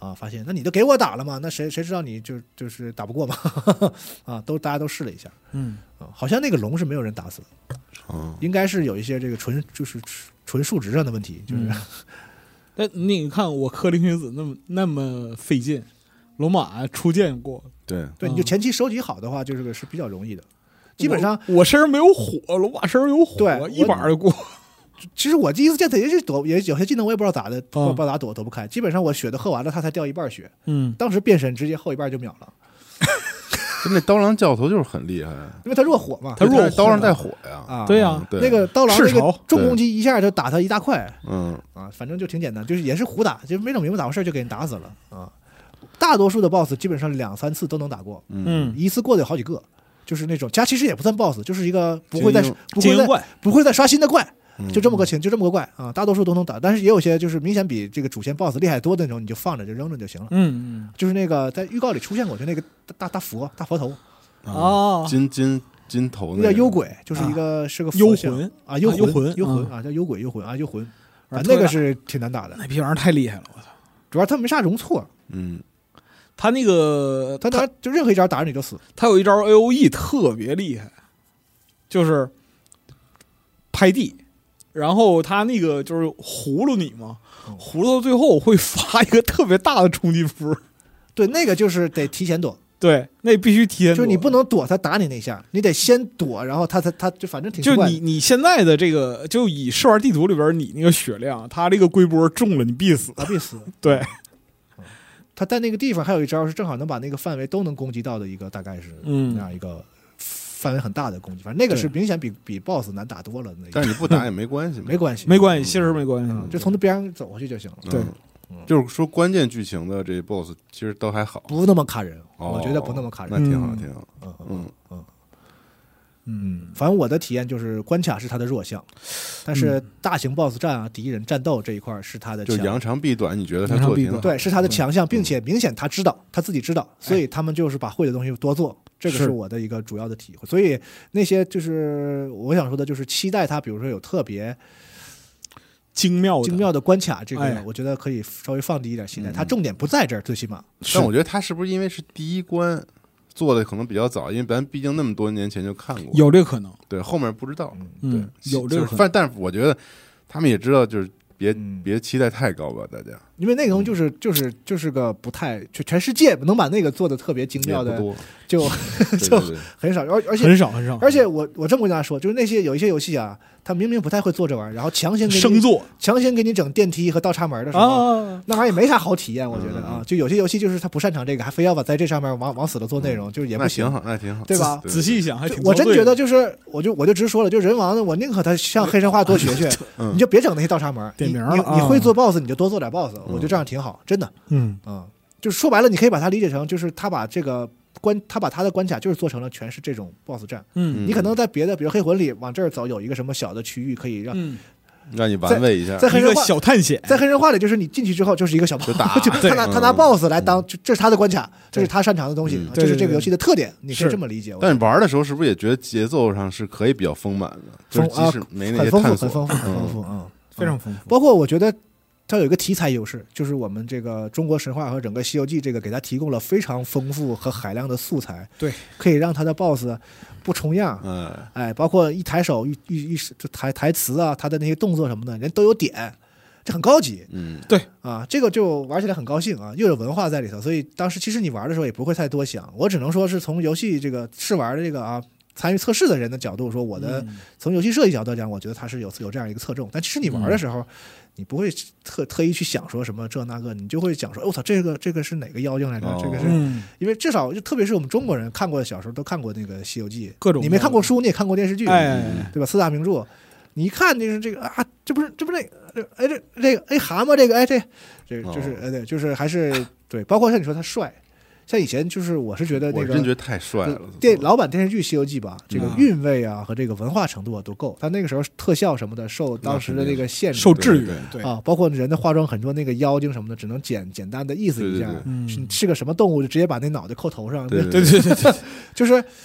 啊，发现那你都给我打了嘛，那谁谁知道你就就是打不过嘛？啊，都大家都试了一下， 嗯啊，好像那个龙是没有人打死的， 嗯， 应该是有一些这个纯就是纯数值上的问题，就是。 嗯但你看我克林群子那么那么费劲，龙马出剑过， 对对，你就前期收集好的话，就是个是比较容易的。基本上我, 我身上没有火，龙马身上有火， 对， 一把就过。 其实我第一次见他也是躲，也有些技能我也不知道咋的，不嗯知道咋躲躲不开。基本上我血都喝完了，他才掉一半血。 嗯， 当时变身直接后一半就秒了。 那刀郎教头就是很厉害， 因为他弱火嘛， 他弱火刀上带火呀。 啊， 对呀， 对那个刀郎那个重攻击一下就打他一大块。 嗯啊，反正就挺简单，就是也是胡打，就没整明白咋回事就给人打死了啊。大多数的 boss 基本上两三次都能打过， 嗯， 一次过的有好几个，就是那种加其实也不算 boss， 就是一个不会再不会再怪不会再刷新的怪。 嗯、 就这么个情，就这么个怪啊，大多数都能打，但是也有些就是明显比这个主线 boss 厉害多的那种，你就放着就扔着就行了。 嗯嗯， 就是那个在预告里出现过，就那个大大大佛大佛头啊， 金金金头那叫幽鬼，就是一个、啊、是个幽魂啊，幽魂魂幽魂啊，叫幽鬼幽魂啊，幽魂，啊，那个是挺难打的， 那批玩意儿太厉害了，我操！ 主要他没啥容错， 嗯， 他那个他他就任何一招打着你就死， 他有一招 A O E 特别厉害，就是拍地。然后他那个就是葫芦你嘛，葫芦到最后会发一个特别大的冲击波。 对，那个就是得提前躲。 对，那必须提前躲。 就是你不能躲他打你那下，你得先躲，然后他他他就反正挺奇怪的。 就你你现在的这个，就以试玩地图里边你那个血量，他这个龟波中了你必死， 啊必死。 对， 他在那个地方还有一招是正好能把那个范围都能攻击到的一个，大概是那样一个。范围很大的攻击，反正那个是明显比比 boss 难打多了。那个， 但是你不打也没关系， 没关系， 没关系，其实没关系， 嗯、就从那边上走过去就行了。 对、 嗯， 就是说关键剧情的这 boss 其实都还好， 不那么卡人， 哦、 我觉得不那么卡人， 那挺好，挺好。 嗯嗯嗯嗯，反正我的体验就是关卡是它的弱项，但是大型 boss 战啊、敌人战斗这一块是它的强， 就扬长避短，你觉得他做挺好？ 对，是他的强项，并且明显他知道，他自己知道，所以他们就是把会的东西多做。这个是我的一个主要的体会，所以那些就是我想说的，就是期待它，比如说有特别精妙精妙的关卡，这个、 哎、 我觉得可以稍微放低一点期待。它重点不在这儿，最起码。 但我觉得它是不是因为是第一关做的可能比较早，因为咱毕竟那么多年前就看过， 有这个可能。 对，后面不知道， 嗯、 对， 有这个可能。 但但是我觉得他们也知道，就是别、嗯、别期待太高吧，大家。 因为那个东西就是就是就是个不太，就全世界能把那个做的特别精妙的，就就很少，而而且很少很少。 而且我我这么跟大家说，就是那些有一些游戏啊，他明明不太会做这玩意儿，然后强行给你生做， 强行给你整电梯和倒插门的时候， 啊、 那玩意儿也没啥好体验，我觉得啊，就有些游戏就是他不擅长这个，还非要把在这上面往往死了做内容，就是也不行， 那挺好，那挺好， 对吧？ 仔细一想还挺。 我真觉得就是，我就我就直说了，就人王的，我宁可他向黑神话多学学，你就别整那些倒插门， 点名你你会做 boss， 你就多做点 boss，我觉得这样挺好。真的， 嗯啊，就是说白了，你可以把它理解成，就是他把这个关，他把他的关卡就是做成了全是这种 boss 战。 嗯， 你可能在别的，比如黑魂里往这儿走，有一个什么小的区域可以让、 嗯、 让你玩味一下， 在黑神话小探险， 在黑神话里就是你进去之后就是一个小 boss， 就打， 就他拿他拿 boss 来当，就这是他的关卡，这是他擅长的东西， 嗯、 这是这个游戏的特点，你可以这么理解。 但你玩的时候是不是也觉得节奏上是可以比较丰满的？就是即使没那些探索， 很丰富，很丰富，嗯， 非常丰富。 包括我觉得。它有一个题材优势，就是我们这个中国神话和整个《西游记》这个给它提供了非常丰富和海量的素材， 对， 可以让它的 boss 不重样， 嗯， 哎，包括一抬手、一一一台台词啊，他的那些动作什么的，人都有点，这很高级， 嗯， 对啊，这个就玩起来很高兴啊，又有文化在里头，所以当时其实你玩的时候也不会太多想，我只能说是从游戏这个试玩的这个啊。参与测试的人的角度说，我的、嗯、从游戏设计角度讲，我觉得它是有有这样一个侧重，但其实你玩的时候，嗯、你不会特特意去想说什么这那个，你就会讲说，我、哦、操，这个这个是哪个妖精来着？哦、这个是、 嗯， 因为至少就特别是我们中国人看过，小时候都看过那个《西游记》， 各种你没看过书，你也看过电视剧， 哎， 对吧？四大名著，你一看就是这个啊，这不是这不是那个，哎这这个哎蛤蟆这个哎这这个就是哎对，就是还是对，包括像你说他帅。像以前就是我是觉得那个， 我真觉得太帅了。 电老版电视剧《西游记》吧，这个韵味啊和这个文化程度啊都够。他那个时候特效什么的受当时的那个限制， 受制约， 对啊，包括人的化妆很多那个妖精什么的，只能简简单的意思一下， 对对对是是个什么动物就直接把那脑袋扣头上。 对对对对， 就是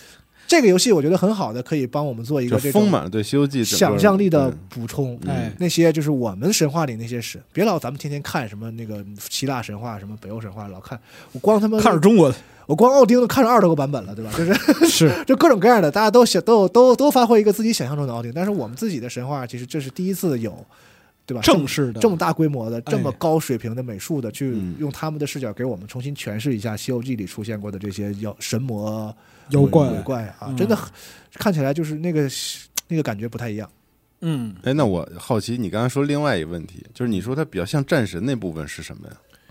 这个游戏我觉得很好的，可以帮我们做一个这种丰满对《西游记》 想象力的补充。 哎， 那些就是我们神话里那些史，别老咱们天天看什么那个希腊神话、什么北欧神话，老看我光他妈看着中国的， 我光奥丁都看着二十多个版本了，对吧？就是是就各种各样的，大家都想都都都发挥一个自己想象中的奥丁，但是我们自己的神话，其实这是第一次有。对吧？ 正式的这么大规模的、这么高水平的美术的，去用他们的视角给我们重新诠释一下《西游记》里出现过的这些妖神魔、 妖怪、 鬼怪啊，真的看起来就是那个那个感觉不太一样。 嗯， 哎，那我好奇，你刚才说另外一个问题，就是你说它比较像战神那部分是什么呀？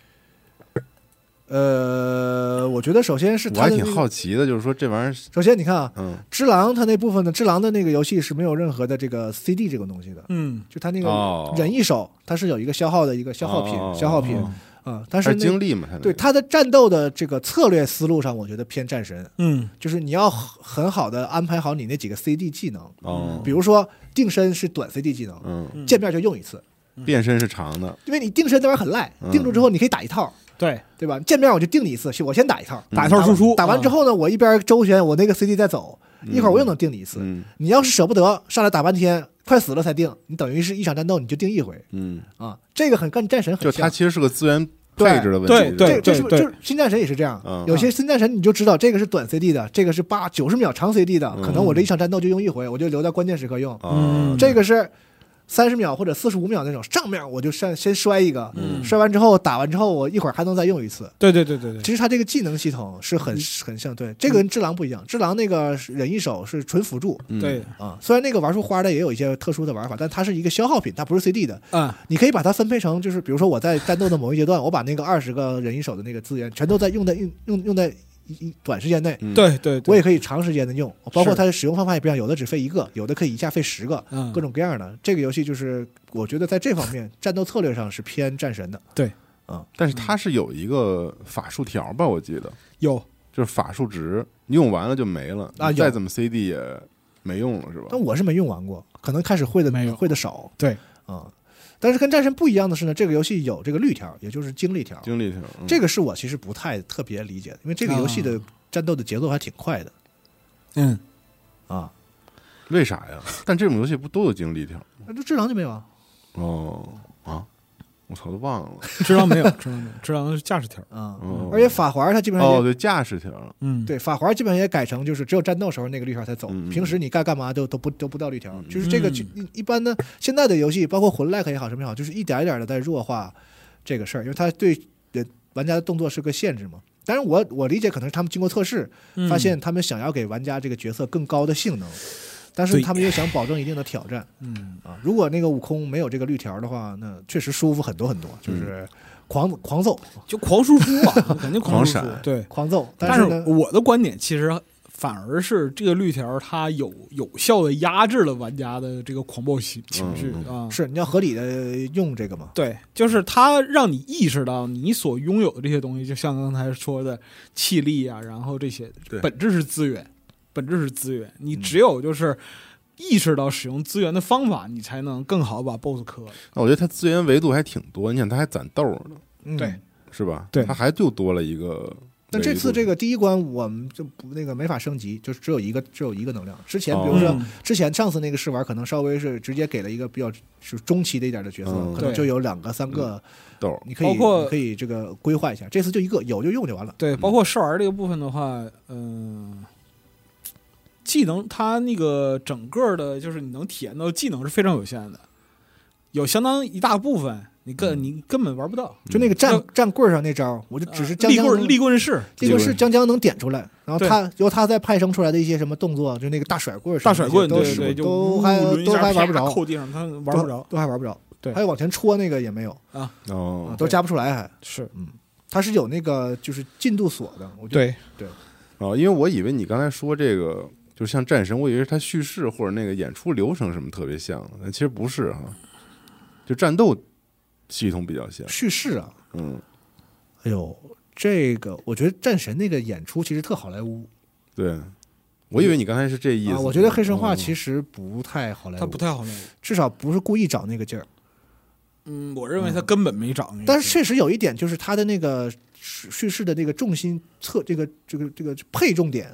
呃，我觉得首先是他的、那个， 我还挺好奇的，就是说这玩意儿， 首先你看啊， 嗯， 只狼它那部分的只狼的那个游戏是没有任何的这个 C D 这个东西的， 嗯， 就它那个忍一手，它是有一个消耗的一个消耗品， 哦、 消耗品。 哦啊、嗯，但是经历嘛，它对它的战斗的这个策略思路上，我觉得偏战神。 嗯， 就是你要很好的安排好你那几个 C D 技能。 哦， 比如说定身是短 C D 技能， 嗯， 见面就用一次。 变身是长的， 因为你定身那玩意儿很赖，定住之后你可以打一套。 对对吧？见面我就定你一次，我先打一套， 打一套输出。 打完之后呢，我一边周旋，我那个 C D 再走，一会儿我又能定你一次。你要是舍不得上来打半天，快死了才定，你等于是一场战斗你就定一回。嗯啊，这个很跟战神很像。 就它其实是个资源配置的问题。 对对对对，就是新战神也是这样。有些新战神你就知道这个是短 C D 的，这个是八九十秒长 C D 的，可能我这一场战斗就用一回，我就留在关键时刻用。 嗯， 这个是。三十秒或者四十五秒那种，上面我就先先摔一个， 嗯、 摔完之后打完之后，我一会儿还能再用一次。 对对对对对， 其实它这个技能系统是很、嗯、很像，对这个跟只狼不一样，只狼那个忍一手是纯辅助， 嗯、对啊，虽然那个玩出花的也有一些特殊的玩法，但它是一个消耗品，它不是 C D 的啊。 你可以把它分配成，就是比如说我在战斗的某一阶段，我把那个二十个忍一手的那个资源全都在用在用用用在。一短时间内， 嗯、对, 对对， 我也可以长时间的用，包括它的使用方法也不一样，有的只费一个，有的可以一下费十个， 嗯、 各种各样的。这个游戏就是我觉得在这方面战斗策略上是偏战神的， 对， 嗯， 但是它是有一个法术条吧，我记得有， 就是法术值用完了就没了啊， 再怎么 C D 也没用了，是吧？ 但我是没用完过，可能开始会的没有会的少， 对， 啊、嗯。但是跟战神不一样的是呢，这个游戏有这个绿条，也就是经历条。 经历条， 嗯、这个是我其实不太特别理解的，因为这个游戏的战斗的节奏还挺快的。 嗯， 啊， 为啥呀？但这种游戏不都有经历条？ 那这只狼就没有啊？ 哦啊，我操，都忘了。 只狼没有，只狼没有，只狼是驾驶条啊、 嗯哦。 而且法环它基本上哦，对，驾驶条， 嗯， 对，法环基本上也改成就是只有战斗时候那个绿条才走， 嗯、 平时你该干嘛都都不都不掉绿条。 嗯、 就是这个一一般的现在的游戏，包括魂 like 也好什么也好，就是一点一点的在弱化这个事儿，因为它对玩家的动作是个限制嘛。当然我我理解可能是他们经过测试，发现他们想要给玩家这个角色更高的性能，但是他们又想保证一定的挑战。 嗯啊，如果那个悟空没有这个绿条的话，那确实舒服很多很多，就是狂狂揍， 就狂输出啊，肯定狂闪，对， 狂揍。 但是呢， 我的观点其实反而是这个绿条它有有效的压制了玩家的这个狂暴情情绪啊， 是你要合理的用这个嘛？ 对，就是它让你意识到你所拥有的这些东西，就像刚才说的气力啊，然后这些本质是资源，本质是资源，你只有就是意识到使用资源的方法，你才能更好把 B O S S 磕。 我觉得它资源维度还挺多，你想它还攒豆呢， 嗯、 对， 是吧？ 对， 它还就多了一个。 但这次这个第一关我们就不那个没法升级，就是只有一个只有一个能量。之前比如说、 哦、 之前上次那个试玩可能稍微是直接给了一个比较是中期的一点的角色， 嗯、 可能就有两个三个豆， 你可以包括你可以这个规划一下。这次就一个，有就用就完了。 对，包括试玩这个部分的话，嗯、呃，技能它那个整个的就是你能体验到技能是非常有限的，有相当一大部分。你根你根本玩不到， 就那个站站棍上那招，我就只是将立棍立棍式， 立棍式将将能点出来，然后他由他再派生出来的一些什么动作，就那个大甩棍， 大甩棍， 都对对， 都还都还玩不着， 扣地上他玩不着， 都还玩不着。 对， 还有往前戳那个也没有啊， 哦， 都加不出来，还是嗯，它是有那个就是进度锁的，我对对哦，因为我以为你刚才说这个就像战神，我以为是它叙事或者那个演出流程什么特别像，但其实不是哈，就战斗。系统比较像叙事啊， 嗯， 哎呦，这个我觉得战神那个演出其实特好莱坞， 对，我以为你刚才是这意思。 啊、我觉得黑神话其实不太好莱坞， 它不太好莱坞， 至少不是故意找那个劲儿。 嗯，我认为他根本没找那个劲儿、 嗯。但是确实有一点，就是他的那个叙事的那个重心侧，这个这个这个配重点，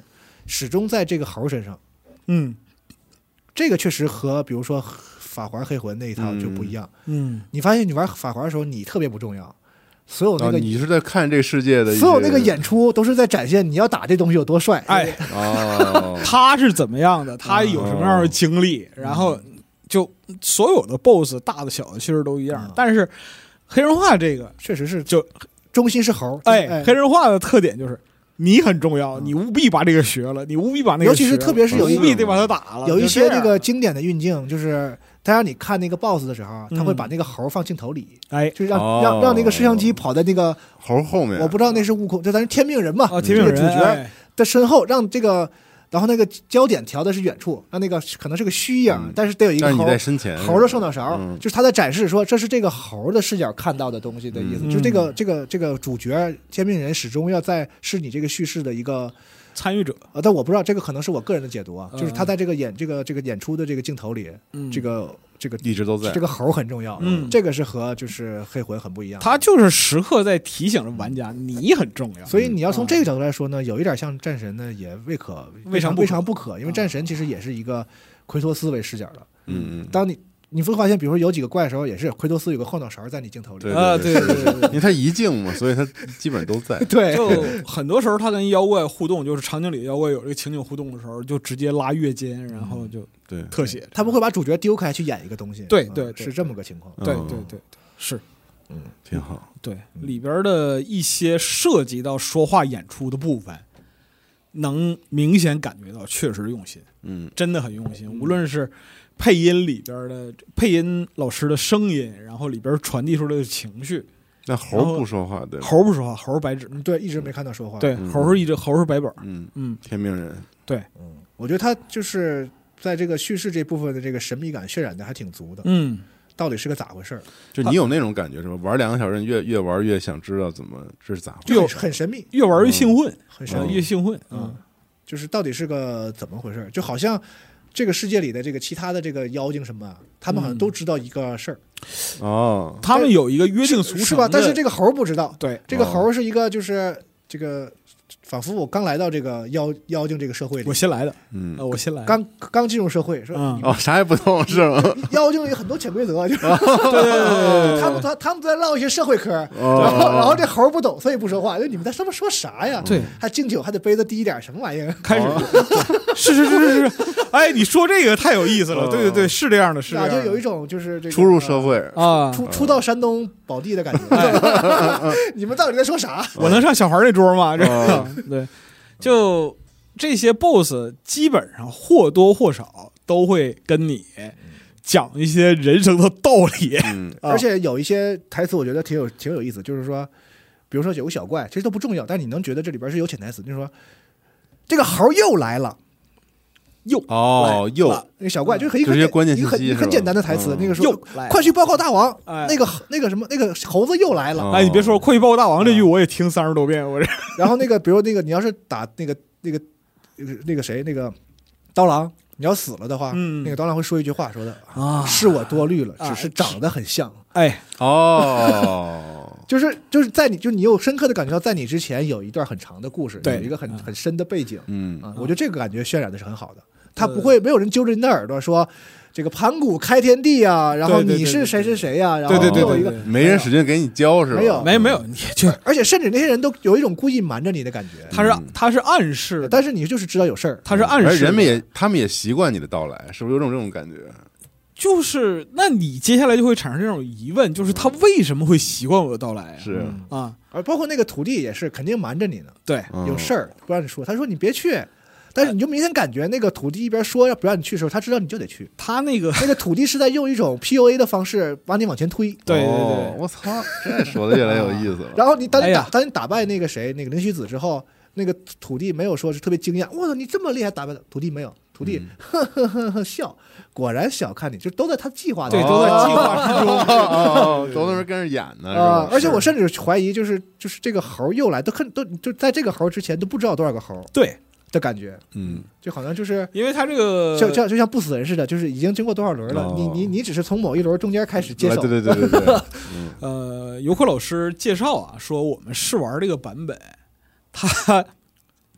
始终在这个猴身上。 嗯， 这个确实和比如说法环黑魂那一套就不一样。 嗯， 你发现你玩法环的时候，你特别不重要。所有那个、 哦、你是在看这个世界的， 所有那个演出都是在展现你要打这东西有多帅。 哎， 哦， 他是怎么样的，他有什么样的经历， 嗯、 然后就所有的 B O S S 大的小的其实都一样，嗯、但是黑人化这个确实是就中心是猴。 哎， 哎， 黑人化的特点就是你很重要，你务必把这个学了，你务必把那个学了， 尤其是特别是有一务必得把它打了。 有一些那个经典的运镜就是。他让你看那个 boss 的时候，他会把那个猴放镜头里， 哎、 嗯，就是让、哦、让让那个摄像机跑在那个猴后面。 我不知道那是悟空，就咱是天命人嘛， 啊，天命人这个主角的身后，让这个，然后那个焦点调的是远处，让那个可能是个虚影， 嗯、 但是得有一个猴你在身前猴的后脑勺， 嗯、 就是他在展示说这是这个猴的视角看到的东西的意思， 嗯、 就是这个这个这个主角天命人始终要在是你这个叙事的一个。 参与者啊，但我不知道这个可能是我个人的解读啊，嗯、就是他在这个演这个这个演出的这个镜头里， 嗯、 这个这个一直都在， 这个猴很重要， 嗯， 这个是和就是黑魂很不一样， 他就是时刻在提醒着玩家你很重要， 所以你要从这个角度来说呢，有一点像战神呢，也未可未尝未尝不可，因为战神其实也是一个奎托斯为视角的， 嗯， 当你。你会发现，比如说有几个怪的时候，也是奎托斯有个后脑勺在你镜头里啊，对对对， 因为他一镜嘛，所以他基本都在。 对， 就很多时候他跟妖怪互动，就是场景里妖怪有这个情景互动的时候，就直接拉越肩，然后就对特写， 他不会把主角丢开去演一个东西。 对对， 是这么个情况。 对对对，是， 嗯，挺好。 对里边的一些涉及到说话演出的部分，能明显感觉到确实用心， 嗯， 真的很用心，无论是。配音里边的配音老师的声音，然后里边传递出来的情绪。 那猴不说话，对， 猴不说话，猴是白纸， 对，一直没看到说话。 对， 嗯、 猴是一直猴是白本。 嗯嗯， 天命人， 对， 嗯，我觉得他就是在这个叙事这部分的这个神秘感渲染的还挺足的。 嗯， 到底是个咋回事？ 就你有那种感觉是吧？玩两个小时，越越玩越想知道怎么这是咋回事， 就很神秘， 越玩越兴奋， 很神秘， 越兴奋。 嗯，就是到底是个怎么回事？就好像。这个世界里的这个其他的这个妖精什么，他们好像都知道一个事儿、 嗯、哦， 他们有一个约定俗成是吧？但是这个猴不知道， 对， 这个猴是一个就是这个。仿佛我刚来到这个妖妖精这个社会里， 我新来的， 嗯， 呃、我新来的， 刚刚进入社会，说、 嗯、 哦，啥也不懂是吗？ 妖精有很多潜规则，就是、 哦、对对对对， 他们他他们在唠一些社会嗑，哦、然后然后这猴不懂，所以不说话。就你们在上面说啥呀？ 对， 还敬酒还得杯子低一点，什么玩意儿？ 开始、哦、是是是是是，哎，你说这个太有意思了，哦、对对对，是这样的，是这样的， 啊，就有一种就是这个初入社会啊， 初初到山东宝地的感觉。哎、你们到底在说啥？ 我能上小孩那桌吗？这个对。就这些 B O S S 基本上或多或少都会跟你讲一些人生的道理， 嗯啊、而且有一些台词我觉得挺有挺有意思，就是说，比如说有个小怪，其实都不重要，但是你能觉得这里边是有潜台词，就是说这个猴又来了，又哦又那个小怪就是很就是一些关键信息， 很很简单的台词， 嗯、 那个说快去报告大王， 哎、 那个那个什么那个猴子又来了， 哎，你别说快去报告大王这句我也听三十多遍，我这。 然后那个比如那个你要是打那个那个那个谁那个刀郎，你要死了的话， 嗯、 那个刀郎会说一句话，说的啊， 是我多虑了，只是长得很像， 哎哦， 就是就是在你就你有深刻的感觉到，在你之前有一段很长的故事， 对， 有一个很很深的背景， 嗯啊，我觉得这个感觉渲染的是很好的。他不会没有人揪着你的耳朵说这个盘古开天地啊，然后你是谁谁谁呀，然后有一个没人使劲给你教是吧？ 没有没有没有，你就而且甚至那些人都有一种故意瞒着你的感觉。 他是他是暗示， 但是你就是知道有事儿， 他是暗示。 人们也他们也习惯你的到来，是不是有种这种感觉？ 就是那你接下来就会产生这种疑问，就是他为什么会习惯我的到来？ 是啊， 而包括那个土地也是肯定瞒着你呢。 对， 有事儿不让你说，他说你别去。但是你就明显感觉那个土地一边说要不让你去的时候，他知道你就得去。 他那个那个土地是在用一种 P U A 的方式把你往前推。 对对对， 哦、我操，这说的越来越有意思了。 然后你当你打、 哎、 当你打败那个谁那个灵虚子之后，那个土地没有说是特别惊讶，我操你这么厉害打败的土地没有，土地、嗯、呵呵呵呵笑，果然小看你，就都在他计划， 对，都在计划之中， 哦、都在那跟着演呢啊！而且我甚至怀疑，就是就是这个猴又来，都看都就在这个猴之前都不知道多少个猴。 对。 的感觉， 嗯， 就好像就是因为他这个就就就像不死人似的，就是已经经过多少轮了，哦、你你你只是从某一轮中间开始接手， 对对对对对。 嗯、呃，游客老师介绍啊，说我们试玩这个版本，他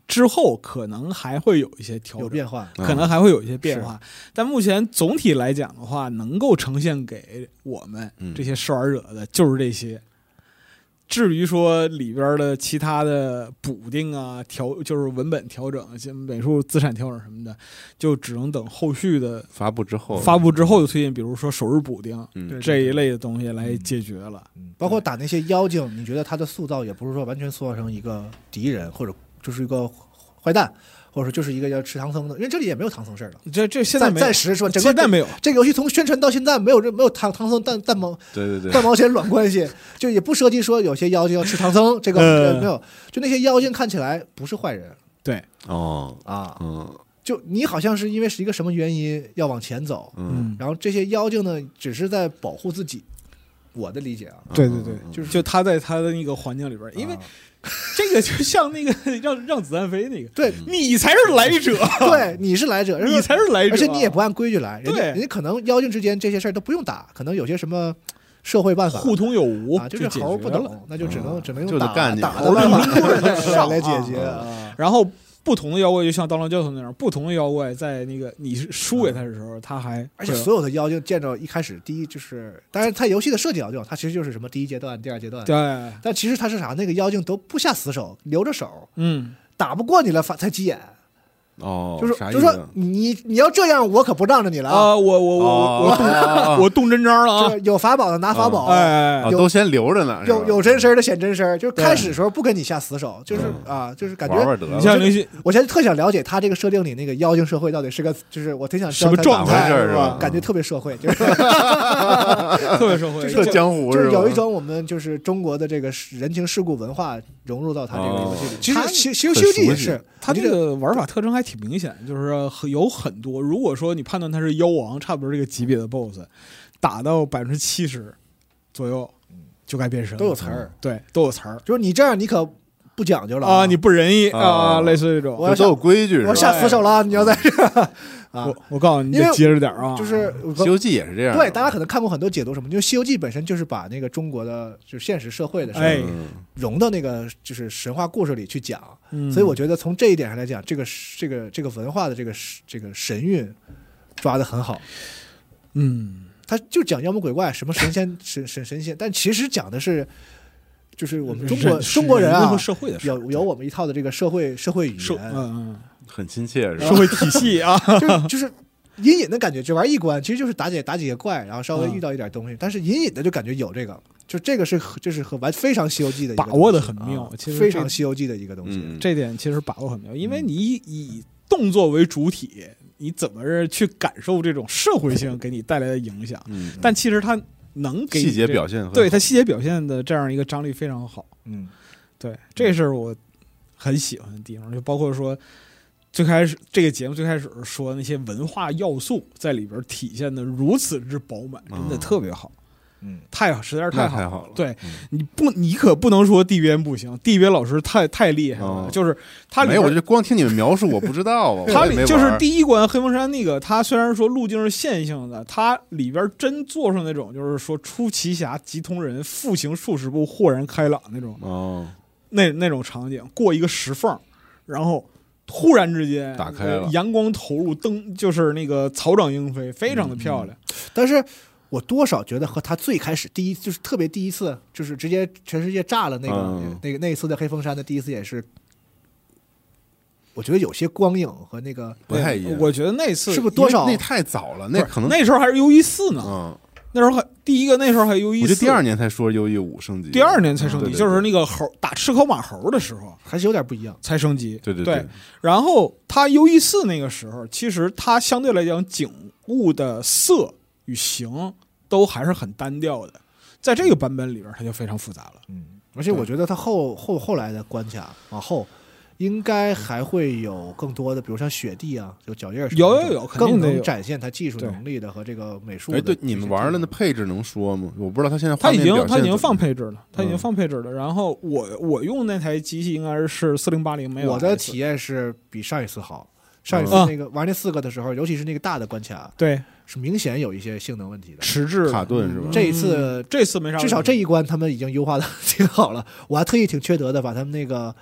之后可能还会有一些调整， 有变化， 可能还会有一些变化。但目前总体来讲的话，能够呈现给我们这些试玩者的就是这些。至于说里边的其他的补丁啊、调就是文本调整、美术资产调整什么的，就只能等后续的发布之后， 发布之后的推进，比如说首日补丁、 嗯、 这一类的东西来解决了。 嗯、包括打那些妖精，你觉得他的塑造也不是说完全塑造成一个敌人，或者就是一个坏蛋。或者说就是一个要吃唐僧的，因为这里也没有唐僧事儿了。 这这现在暂时说，整个现在没有。 这个游戏从宣传到现在没有没有唐唐僧蛋蛋毛对对对半毛钱卵关系，就也不涉及说有些妖精要吃唐僧，这个、呃、没有。就那些妖精看起来不是坏人。 对哦啊嗯， 就你好像是因为是一个什么原因要往前走， 嗯， 然后这些妖精呢只是在保护自己。我的理解啊， 对对对， 嗯、 就是就他在他的那个环境里边，因为。啊这个就像那个让让子弹飞那个， 对， 你才是来者， 对，你是来者， 你才是来者， 而且你也不按规矩来，人家对， 人家可能妖精之间这些事儿都不用打，可能有些什么社会办法互通有无啊，就是猴不懂，那就只能、 嗯、 只能用打干打的办法来解决啊。然后不同的妖怪就像刀郎教头那样，不同的妖怪在那个你输给他的时候，他还而且所有的妖精见着一开始第一就是，当然他游戏的设计妖精，他其实就是什么第一阶段、第二阶段， 对， 但其实他是啥？那个妖精都不下死手，留着手， 嗯， 打不过你了才急眼。 哦， 就是就是说你你要这样，我可不让着你了啊！我我我我我动我动真章了啊！ 有法宝的拿法宝， 哎， 都先留着呢。 有有真身的显真身，就是开始的时候不跟你下死手，就是啊，就是感觉。 你像那些， 我现在特想了解他这个设定里那个妖精社会到底是个，就是我特想什么状态是吧？ 感觉特别社会，就是特别社会， 特江湖， 就是有一种我们就是中国的这个人情世故文化融入到他这个游戏里。其实《西西游记》也是， 他这个玩法特征还挺明显，就是。有很多，如果说你判断他是妖王，差不多这个级别的 B O S S， 打到百分之七十左右，就该变身， 都有词儿， 对，都有词儿。 就是你这样，你可不讲究了啊，你不仁义啊，类似这种， 我都有规矩， 我下死手了，你要在这啊， 我我告诉你，你得接着点啊。 就是 《西游记》也是这样， 对，大家可能看过很多解读什么，因为《西游记》本身就是把那个中国的就现实社会的事儿融到那个就是神话故事里去讲。所以我觉得从这一点上来讲，这个这个这个文化的这个这个神韵抓得很好。 嗯， 他就讲妖魔鬼怪，什么神仙神神神仙，但其实讲的是，就是我们中国中国人啊， 社会的有有我们一套的这个社会社会语言， 嗯嗯， 很亲切，是吧？ 社会体系啊， 就就是隐隐的感觉，只玩一关，其实就是打几打几个怪，然后稍微遇到一点东西，但是隐隐的就感觉有这个。就这个是就是和完非常《西游记》的一个把握的很妙， 啊、 其实非常《西游记》的一个东西， 嗯、 这点其实把握很妙，因为你以以动作为主体，你怎么去感受这种社会性给你带来的影响？ 嗯、 但其实它能给细节表现， 对它细节表现的这样一个张力非常好。 嗯， 对，这是我很喜欢的地方，就包括说。最开始这个节目最开始说那些文化要素在里边体现的如此之饱满，真的特别好。 嗯， 太好，实在是太好太好了。 对、嗯、你不，你可不能说地边不行，地边老师太太厉害了。 哦、 就是他没有，我就光听你们描述，我不知道啊。 他就是第一关黑风山那个，他虽然说路径是线性的，他里边真做出那种就是说出奇侠即同人，复行数十步豁然开朗那种哦， 那那种场景，过一个石缝，然后。突然之间打开了， 阳光投入，灯就是那个草长莺飞，非常的漂亮。 嗯、但是我多少觉得和他最开始第一就是特别第一次就是直接全世界炸了那个、嗯、那个那一次的黑风山的第一次也是，我觉得有些光影和那个不太一样。 我觉得那次是不是多少那太早了？那可能那时候还是 U E 四呢。 嗯。 那时候还第一个，那时候还 U E 四， 我觉得第二年才说 U E 五升级， 第二年才升级， 嗯、对对对就是那个猴打赤口马猴的时候， 还是有点不一样， 才升级。 对对对, 对。 然后它 U E 四那个时候，其实它相对来讲景物的色与形都还是很单调的，在这个版本里边，它就非常复杂了。 嗯，而且我觉得它后后后来的关卡往后。应该还会有更多的，比如像雪地啊，有脚印儿， 有有有， 更能展现它技术能力的和这个美术的。 哎，对，你们玩的那配置能说吗？我不知道他现在他已经他已经放配配置了，他已经放配置了。然后我我用那台机器应该是四零八零，没有。 我的体验是比上一次好。上一次那个玩那四个的时候，尤其是那个大的关卡， 对， 是明显有一些性能问题的， 迟滞卡顿是吧？ 这一次这次没啥， 至少这一关他们已经优化的挺好了。我还特意挺缺德的，把他们那个。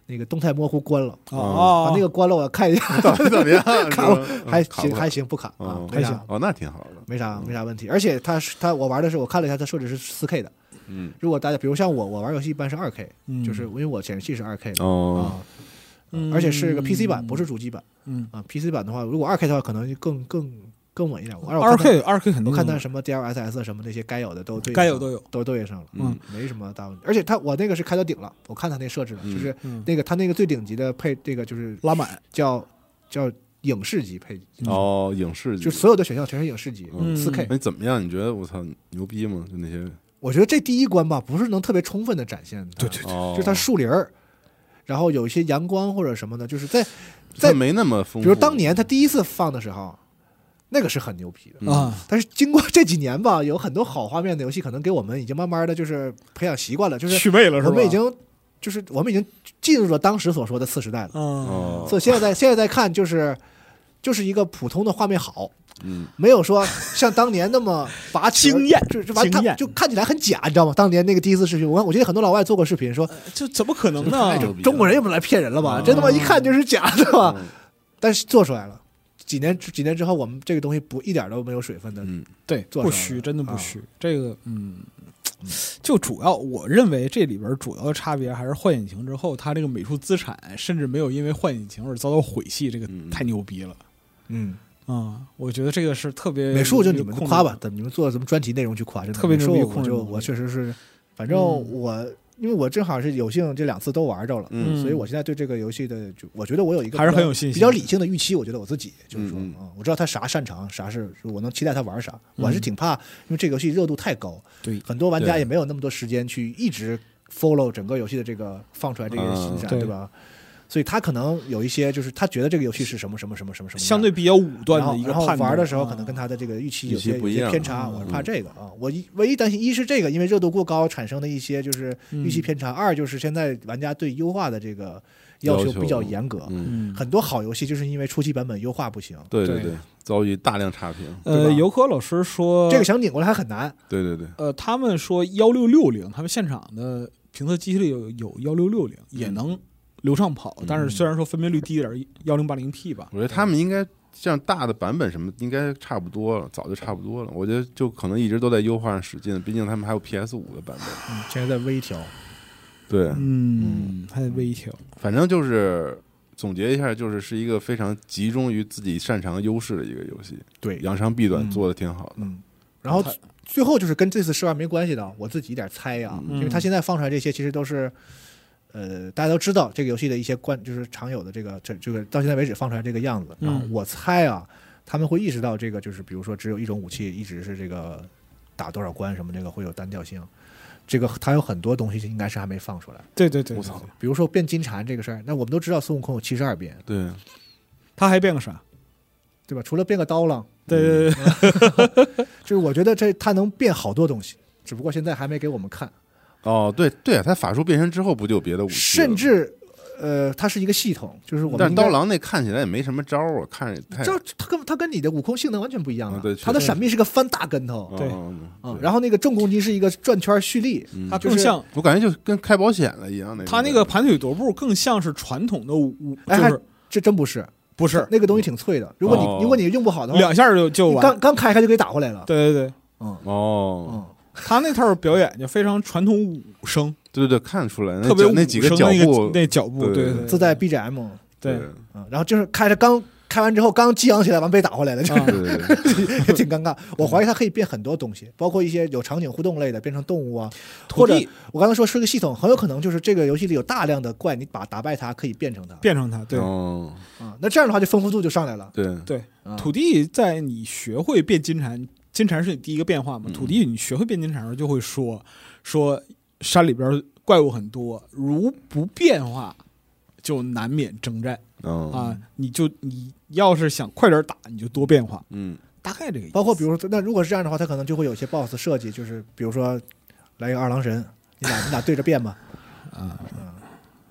那个动态模糊关了， 哦， 把那个关了，我看一下到底怎么样？ 卡了还行还行不卡啊， 还行哦，那挺好的， 没啥没啥问题。而且它它我玩的是我看了一下，它设置是 四 K 的。 嗯， 如果大家比如像我，我玩游戏一般是 二 K， 嗯， 就是因为我显示器是 二 K 的哦， 而且是个 P C 版，不是主机版。 嗯啊 ，P C 版的话，如果 二 K 的话，可能就更更更稳一点。 二 K 二 K 肯定， 我看它什么 D L S S 什么那些该有的都对， 该有都有， 都对上了， 嗯， 没什么大问题。而且它我那个是开到顶了，我看它那设置了，就是那个它那个最顶级的配这个就是拉满， 叫叫影视级配哦，影视级， 就所有的选项全是影视级，四 K。 那怎么样？你觉得我操牛逼吗？就那些。 我觉得这第一关吧，不是能特别充分的展现它， 对对对， 就是它树林儿，然后有一些阳光或者什么的，就是在在没那么丰富。 比如当年它第一次放的时候，那个是很牛逼的啊。 但是经过这几年吧，有很多好画面的游戏，可能给我们已经慢慢的就是培养习惯了，就是祛魅了，是吧？ 我们已经就是我们已经进入了当时所说的次时代了。 哦， 所以现在在现在在看，就是就是一个普通的画面好。 嗯， 没有说像当年那么拔惊艳， 就就完他就看起来很假，你知道吗？当年那个第一次视频，我我记得很多老外做过视频说， 这怎么可能呢？ 中国人又不来骗人了吧？这他妈一看就是假的吧？但是做出来了，几年几年之后，我们这个东西不一点都没有水分的， 嗯，对，不虚，真的不虚。这个，嗯，就主要我认为这里边主要的差别还是幻引擎之后，它这个美术资产甚至没有因为幻引擎而遭到毁弃，这个太牛逼了， 嗯。 啊、嗯，我觉得这个是特别美术，就你们夸吧，等你们做什么专题内容去夸，真的特别牛逼。 我就我确实是，反正我、嗯、因为我正好是有幸这两次都玩着了， 嗯， 所以我现在对这个游戏的，就我觉得我有一个还是很有信心， 比较理性的预期。我觉得我自己就是说， 嗯嗯、我知道他啥擅长，啥是我能期待他玩啥。我还是挺怕，因为这个游戏热度太高， 对， 很多玩家也没有那么多时间去一直 follow 整个游戏的这个放出来这个新展， 嗯、 对吧？所以他可能有一些，就是他觉得这个游戏是什么什么什么什么什么， 相对比较武断的一个判断， 然后玩的时候可能跟他的这个预期有些有些偏差， 嗯、 我是怕这个啊。我唯一担心一是这个，因为热度过高产生的一些就是预期偏差； 嗯、 二就是现在玩家对优化的这个要求比较严格， 嗯、 很多好游戏就是因为初期版本优化不行， 对对对，遭遇大量差评。 呃，游科老师说这个想拧过来还很难。 对对对， 呃，他们说幺六六零，他们现场的评测机器里有有幺六六零，也能流畅跑，但是虽然说分辨率低点幺零八零 P 吧， 我觉得他们应该像大的版本什么应该差不多了，早就差不多了。我觉得就可能一直都在优化上使劲，毕竟他们还有 P S 五 的版本， 嗯，现在在微调。 对， 嗯，还得微调。 反正就是总结一下，就是是一个非常集中于自己擅长优势的一个游戏， 对， 扬长避短做的挺好的。 嗯，然后最后就是跟这次试玩没关系的，我自己一点猜啊， 嗯、 因为他现在放出来这些其实都是。呃，大家都知道这个游戏的一些关，就是常有的这个这这个到现在为止放出来这个样子。然后我猜啊，他们会意识到这个就是比如说只有一种武器，一直是这个打多少关什么，这个会有单调性。这个它有很多东西应该是还没放出来。 对对对， 我操！ 比如说变金蝉这个事儿，那我们都知道孙悟空有七十二变， 对， 他还变个啥？ 对吧？除了变个刀郎， 对对对， 就是我觉得这他能变好多东西，只不过现在还没给我们看。 哦，对对啊，他法术变身之后不就有别的武器？ 甚至，呃，它是一个系统，就是我们。 但是刀郎那看起来也没什么招啊，看着太。 这它跟它跟你的悟空性能完全不一样的。 啊、对， 它的闪避是个翻大跟头， 对， 啊，然后那个重攻击是一个转圈蓄力， 嗯、 它更像、 就是，我感觉就跟开保险了一样。那它那个盘腿踱步更像是传统的武， 哎， 就是这真不是， 不是那个东西挺脆的。如果你、 哦、 如果你用不好的话， 两下就就完， 刚刚开开就给打回来了。 对对对， 嗯哦， 嗯。 他那套表演就非常传统武生， 对对对，看出来， 特别那几个脚步， 那脚步，对对， 自带 B G M， 对， 嗯，然后就是开着刚开完之后刚激昂起来，完被打回来了，就是也挺尴尬。我怀疑它可以变很多东西，包括一些有场景互动类的，变成动物啊，或者我刚才说是个系统，很有可能就是这个游戏里有大量的怪，你把打败它可以变成它， 变成它，对， 哦， 啊，那这样的话就丰富度就上来了， 对对，土地在你学会变金蝉。金蝉是你第一个变化嘛？土地你学会变金蝉的时候就会说说山里边怪物很多，如不变化就难免征战、 嗯、 啊！你就你要是想快点打，你就多变化。 嗯， 大概这个意思。 包括比如说，那如果是这样的话，它可能就会有一些 B O S S 设计，就是比如说来一个二郎神，你俩你俩对着变吧。 啊、 嗯，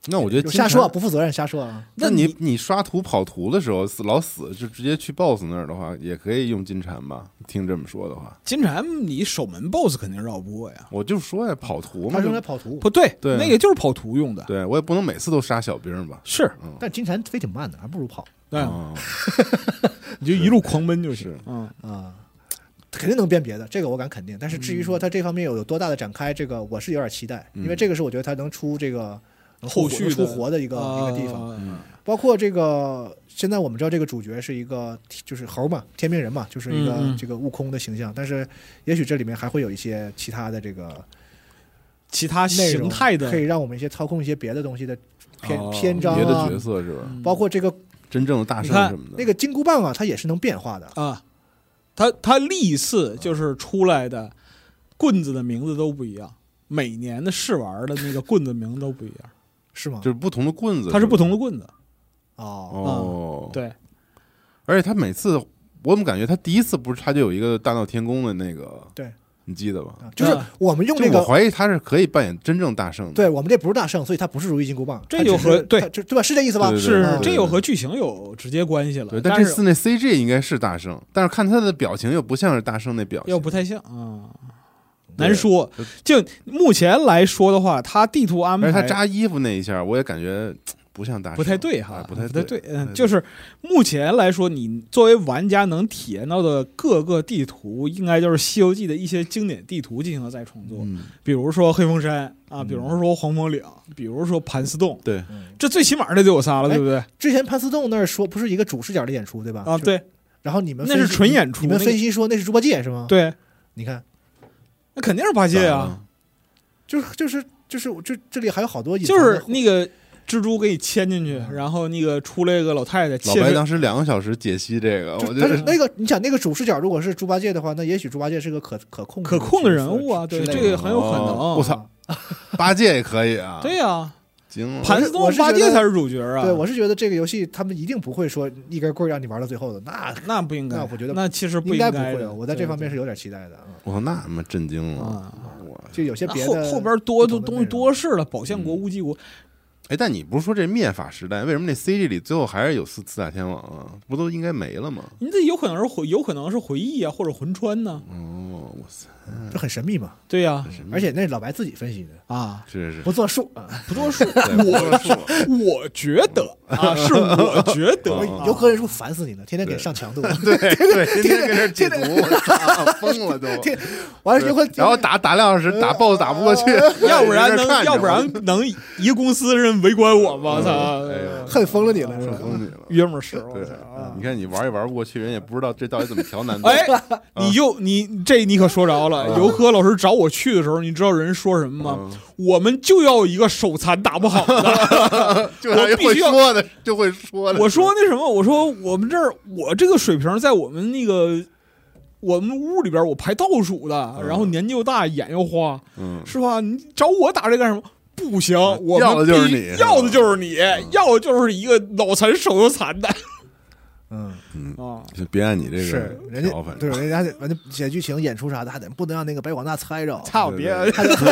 那我觉得瞎说，不负责任，瞎说啊。 那你你刷图跑图的时候老死，就直接去 B O S S 那儿的话，也可以用金蝉吧？听这么说的话， 金蝉你守门 B O S S 肯定绕不过呀。 我就说呀，跑图嘛， 他用来跑图， 不对， 对， 那个就是跑图用的。 对我也不能每次都杀小兵吧？ 是， 嗯、 但金蝉飞挺慢的，还不如跑。 对， 哦、 你就一路狂奔就行。 嗯啊。肯定能辨别的，这个我敢肯定。但是至于说它这方面有有多大的展开，这个我是有点期待，因为这个是我觉得它能出这个后续出活的一个、 啊、 一个地方。 嗯、 包括这个现在我们知道这个主角是一个就是猴嘛，天命人嘛，就是一个、 嗯、 这个悟空的形象。但是也许这里面还会有一些其他的这个其他形态的， 可以让我们一些操控一些别的东西的篇、哦、篇章、啊、 别的角色是吧？ 包括这个真正的大圣什么的， 那个金箍棒啊，它也是能变化的啊。他他历次就是出来的棍子的名字都不一样，每年的试玩的那个棍子名字都不一样， 是吗？ 就是不同的棍子， 它是不同的棍子。 哦哦、 嗯，对。 而且他每次，我怎么感觉他第一次不是他就有一个大闹天宫的那个？ 对。 你记得吧？ 就是我们用这个， 我怀疑他是可以扮演真正大圣的。 对我们这不是大圣，所以他不是如意金箍棒。 这有和对对吧？是这意思吧？ 对对是对对对这有和剧情有直接关系了。 对，但这次那 C G 应该是大圣，但是看他的表情又不像是大圣那表情， 又不太像啊，难说。就目前来说的话，他地图安排， 而且他扎衣服那一下，我也感觉不像大圣， 不太对哈， 哎、不太不太对。嗯，就是目前来说，你作为玩家能体验到的各个地图，应该就是《西游记》的一些经典地图进行了再重做， 嗯、 比如说黑风山啊，比如说黄风岭，比如说盘丝洞。 对， 这最起码的得有仨了，对不对？ 之前盘丝洞那儿说不是一个主视角的演出，对吧？ 啊，对。 然后你们那是纯演出， 你们分析说那是猪八戒是吗？ 对， 你看， 那肯定是八戒啊， 就是就是就是这这里还有好多隐藏的，就是那个。蜘蛛给你牵进去，然后那个出来一个老太太。 老白当时两个小时解析这个，我觉得那个你想那个主视角如果是猪八戒的话，那也许猪八戒是个可可控可控的人物啊，对，这个很有可能。 我、哦、操，八戒也可以啊！ 对呀、啊， 惊了！ 盘丝洞八戒才是主角啊！ 对，我是觉得这个游戏他们一定不会说一根棍让你玩到最后的，那那不应该。 那我觉得那其实不应该不会。我在这方面是有点期待的。 我那他妈震惊了！ 啊、 就有些别的后后边多的东西多是了，宝象国、无极国。 哎，但你不是说这灭法时代，为什么那 C G 里最后还是有四四大天王啊？不都应该没了吗？ 你这有可能是回，有可能是回忆啊，或者魂穿呢？ 哦，哇塞， 这很神秘嘛。 对呀、啊， 而且那是老白自己分析的啊， 是是不作数啊， 不作数。我我觉得啊，是我觉得， 有可能是烦死你了，天天给上强度， 对对，天天跟这解读，疯了都。 完了之后， 然后打打两小时，打 B O S S 打不过去， 要不然能，要不然能一个公司人围观我吗？操， 恨疯了你了， 恨疯你了， 约么是？ 对，你看你玩也玩不过去，人也不知道这到底怎么调难度。 哎，你就你这你可说着了。游科老师找我去的时候，你知道人说什么吗？我们就要一个手残打不好的， 我必须说的就会说的。 我说那什么，我说我们这儿我这个水平，在我们那个我们屋里边我排倒数的，然后年纪又大，眼又花， 嗯， 是吧？你找我打这干什么？不行，我要的就是你， 要的就是你，要的就是一个脑残手又残的。 嗯嗯啊， 就别按你这个是人家对人家反正写剧情演出啥的，还得不能让那个白广大猜着， 操别， 还得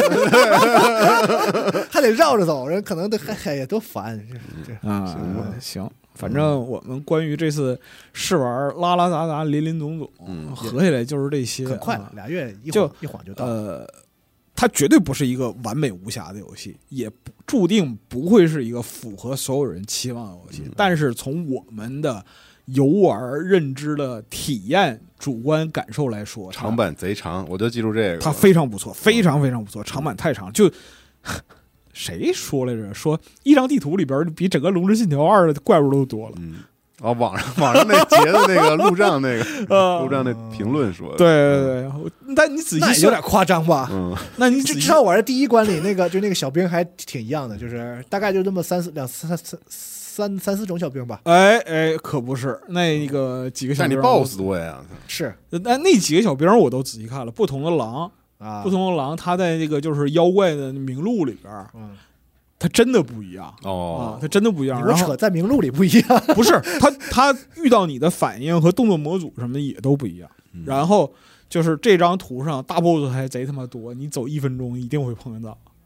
还得绕着走，人可能得嗨呀多烦啊！行行，反正我们关于这次试玩拉拉杂杂林林总总， 嗯， 合起来就是这些， 很快俩月一就一晃就到。 呃，它绝对不是一个完美无瑕的游戏，也注定不会是一个符合所有人期望的游戏。但是从我们的游玩认知的体验、主观感受来说， 长板贼长，我就记住这个。 它非常不错，非常非常不错。长板太长，就谁说来着？说一张地图里边比整个《龙之信条二》的怪物都多了。 嗯，啊，网上网上那截的那个路障那个路障那评论说的， 对对对。但你仔细想， 有点夸张吧？ 嗯， 那你至少我这第一关里那个就那个小兵还挺一样的，就是大概就这么三四两三三。三三四种小兵吧， 哎哎，可不是那个几个小兵， 但你 B O S S 多呀， 是那那几个小兵我都仔细看了，不同的狼啊， 不同的狼，它在那个就是妖怪的名录里边， 嗯， 它真的不一样哦， 啊，它真的不一样。 然后扯在名录里不一样， 不是它它遇到你的反应和动作模组什么的也都不一样。 嗯、 然后就是这张图上大 boss 还贼他妈多，你走一分钟一定会碰得到。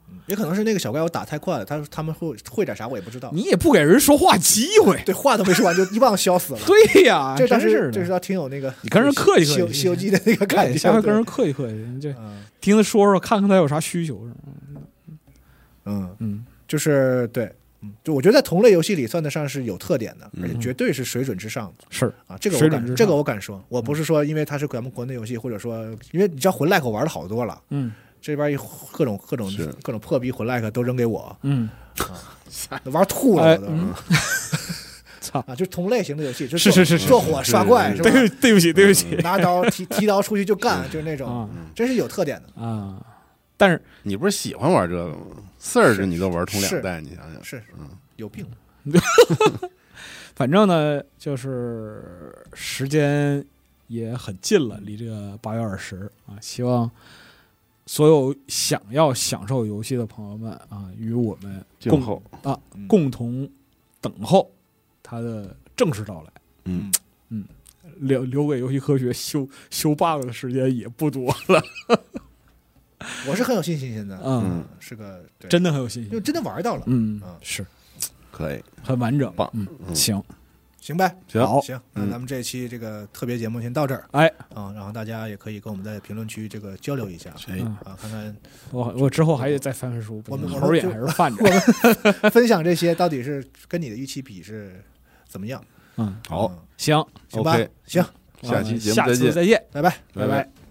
也可能是那个小怪我打太快了，他他们会会点啥我也不知道。 你也不给人说话机会， 对，话都没说完就一棒削死了。 对呀， 这当时这是倒挺有那个， 你跟人客气客气， 西游西游记的那个感觉， 下回跟人客气客气，你就听他说说，看看他有啥需求。 嗯嗯， 就是对，嗯，就我觉得在同类游戏里算得上是有特点的，而且绝对是水准之上的。 是啊，这个我敢，这个我敢说，我不是说因为它是咱们国内游戏，或者说因为你知道魂 like 我玩的好多了， 嗯。 这边各种各种各种破逼魂 like 都扔给我， 嗯， 啊，玩吐了，我都， 操啊，就同类型的游戏，就是是是是做火刷怪，是吧？ 对对不起对不起， 拿刀提提刀出去就干，就是那种，真是有特点的啊。但是你不是喜欢玩这个吗？四儿你都玩通两代，你想想， 是嗯，有病。 反正呢，就是时间也很近了，离这个八月二十啊，希望。所有想要享受游戏的朋友们啊，与我们共后啊、嗯、共同等候它的正式到来。 嗯嗯，留留给游戏科学修修 bug 的时间也不多了。 我是很有信心，现在嗯， 是个真的很有信心， 就真的玩到了。 嗯嗯，是可以， 很完整， 棒。 嗯，行。 行呗， 行好行，那咱们这期这个特别节目先到这儿， 哎， 啊，然后大家也可以跟我们在评论区这个交流一下， 哎， 啊，看看我我之后还得再翻翻书， 我们猴眼还是泛着， 我们分享这些到底是跟你的预期比是怎么样？ 嗯， 好， 行， 行吧，行， 下期节目下次再见， 拜拜， 拜拜。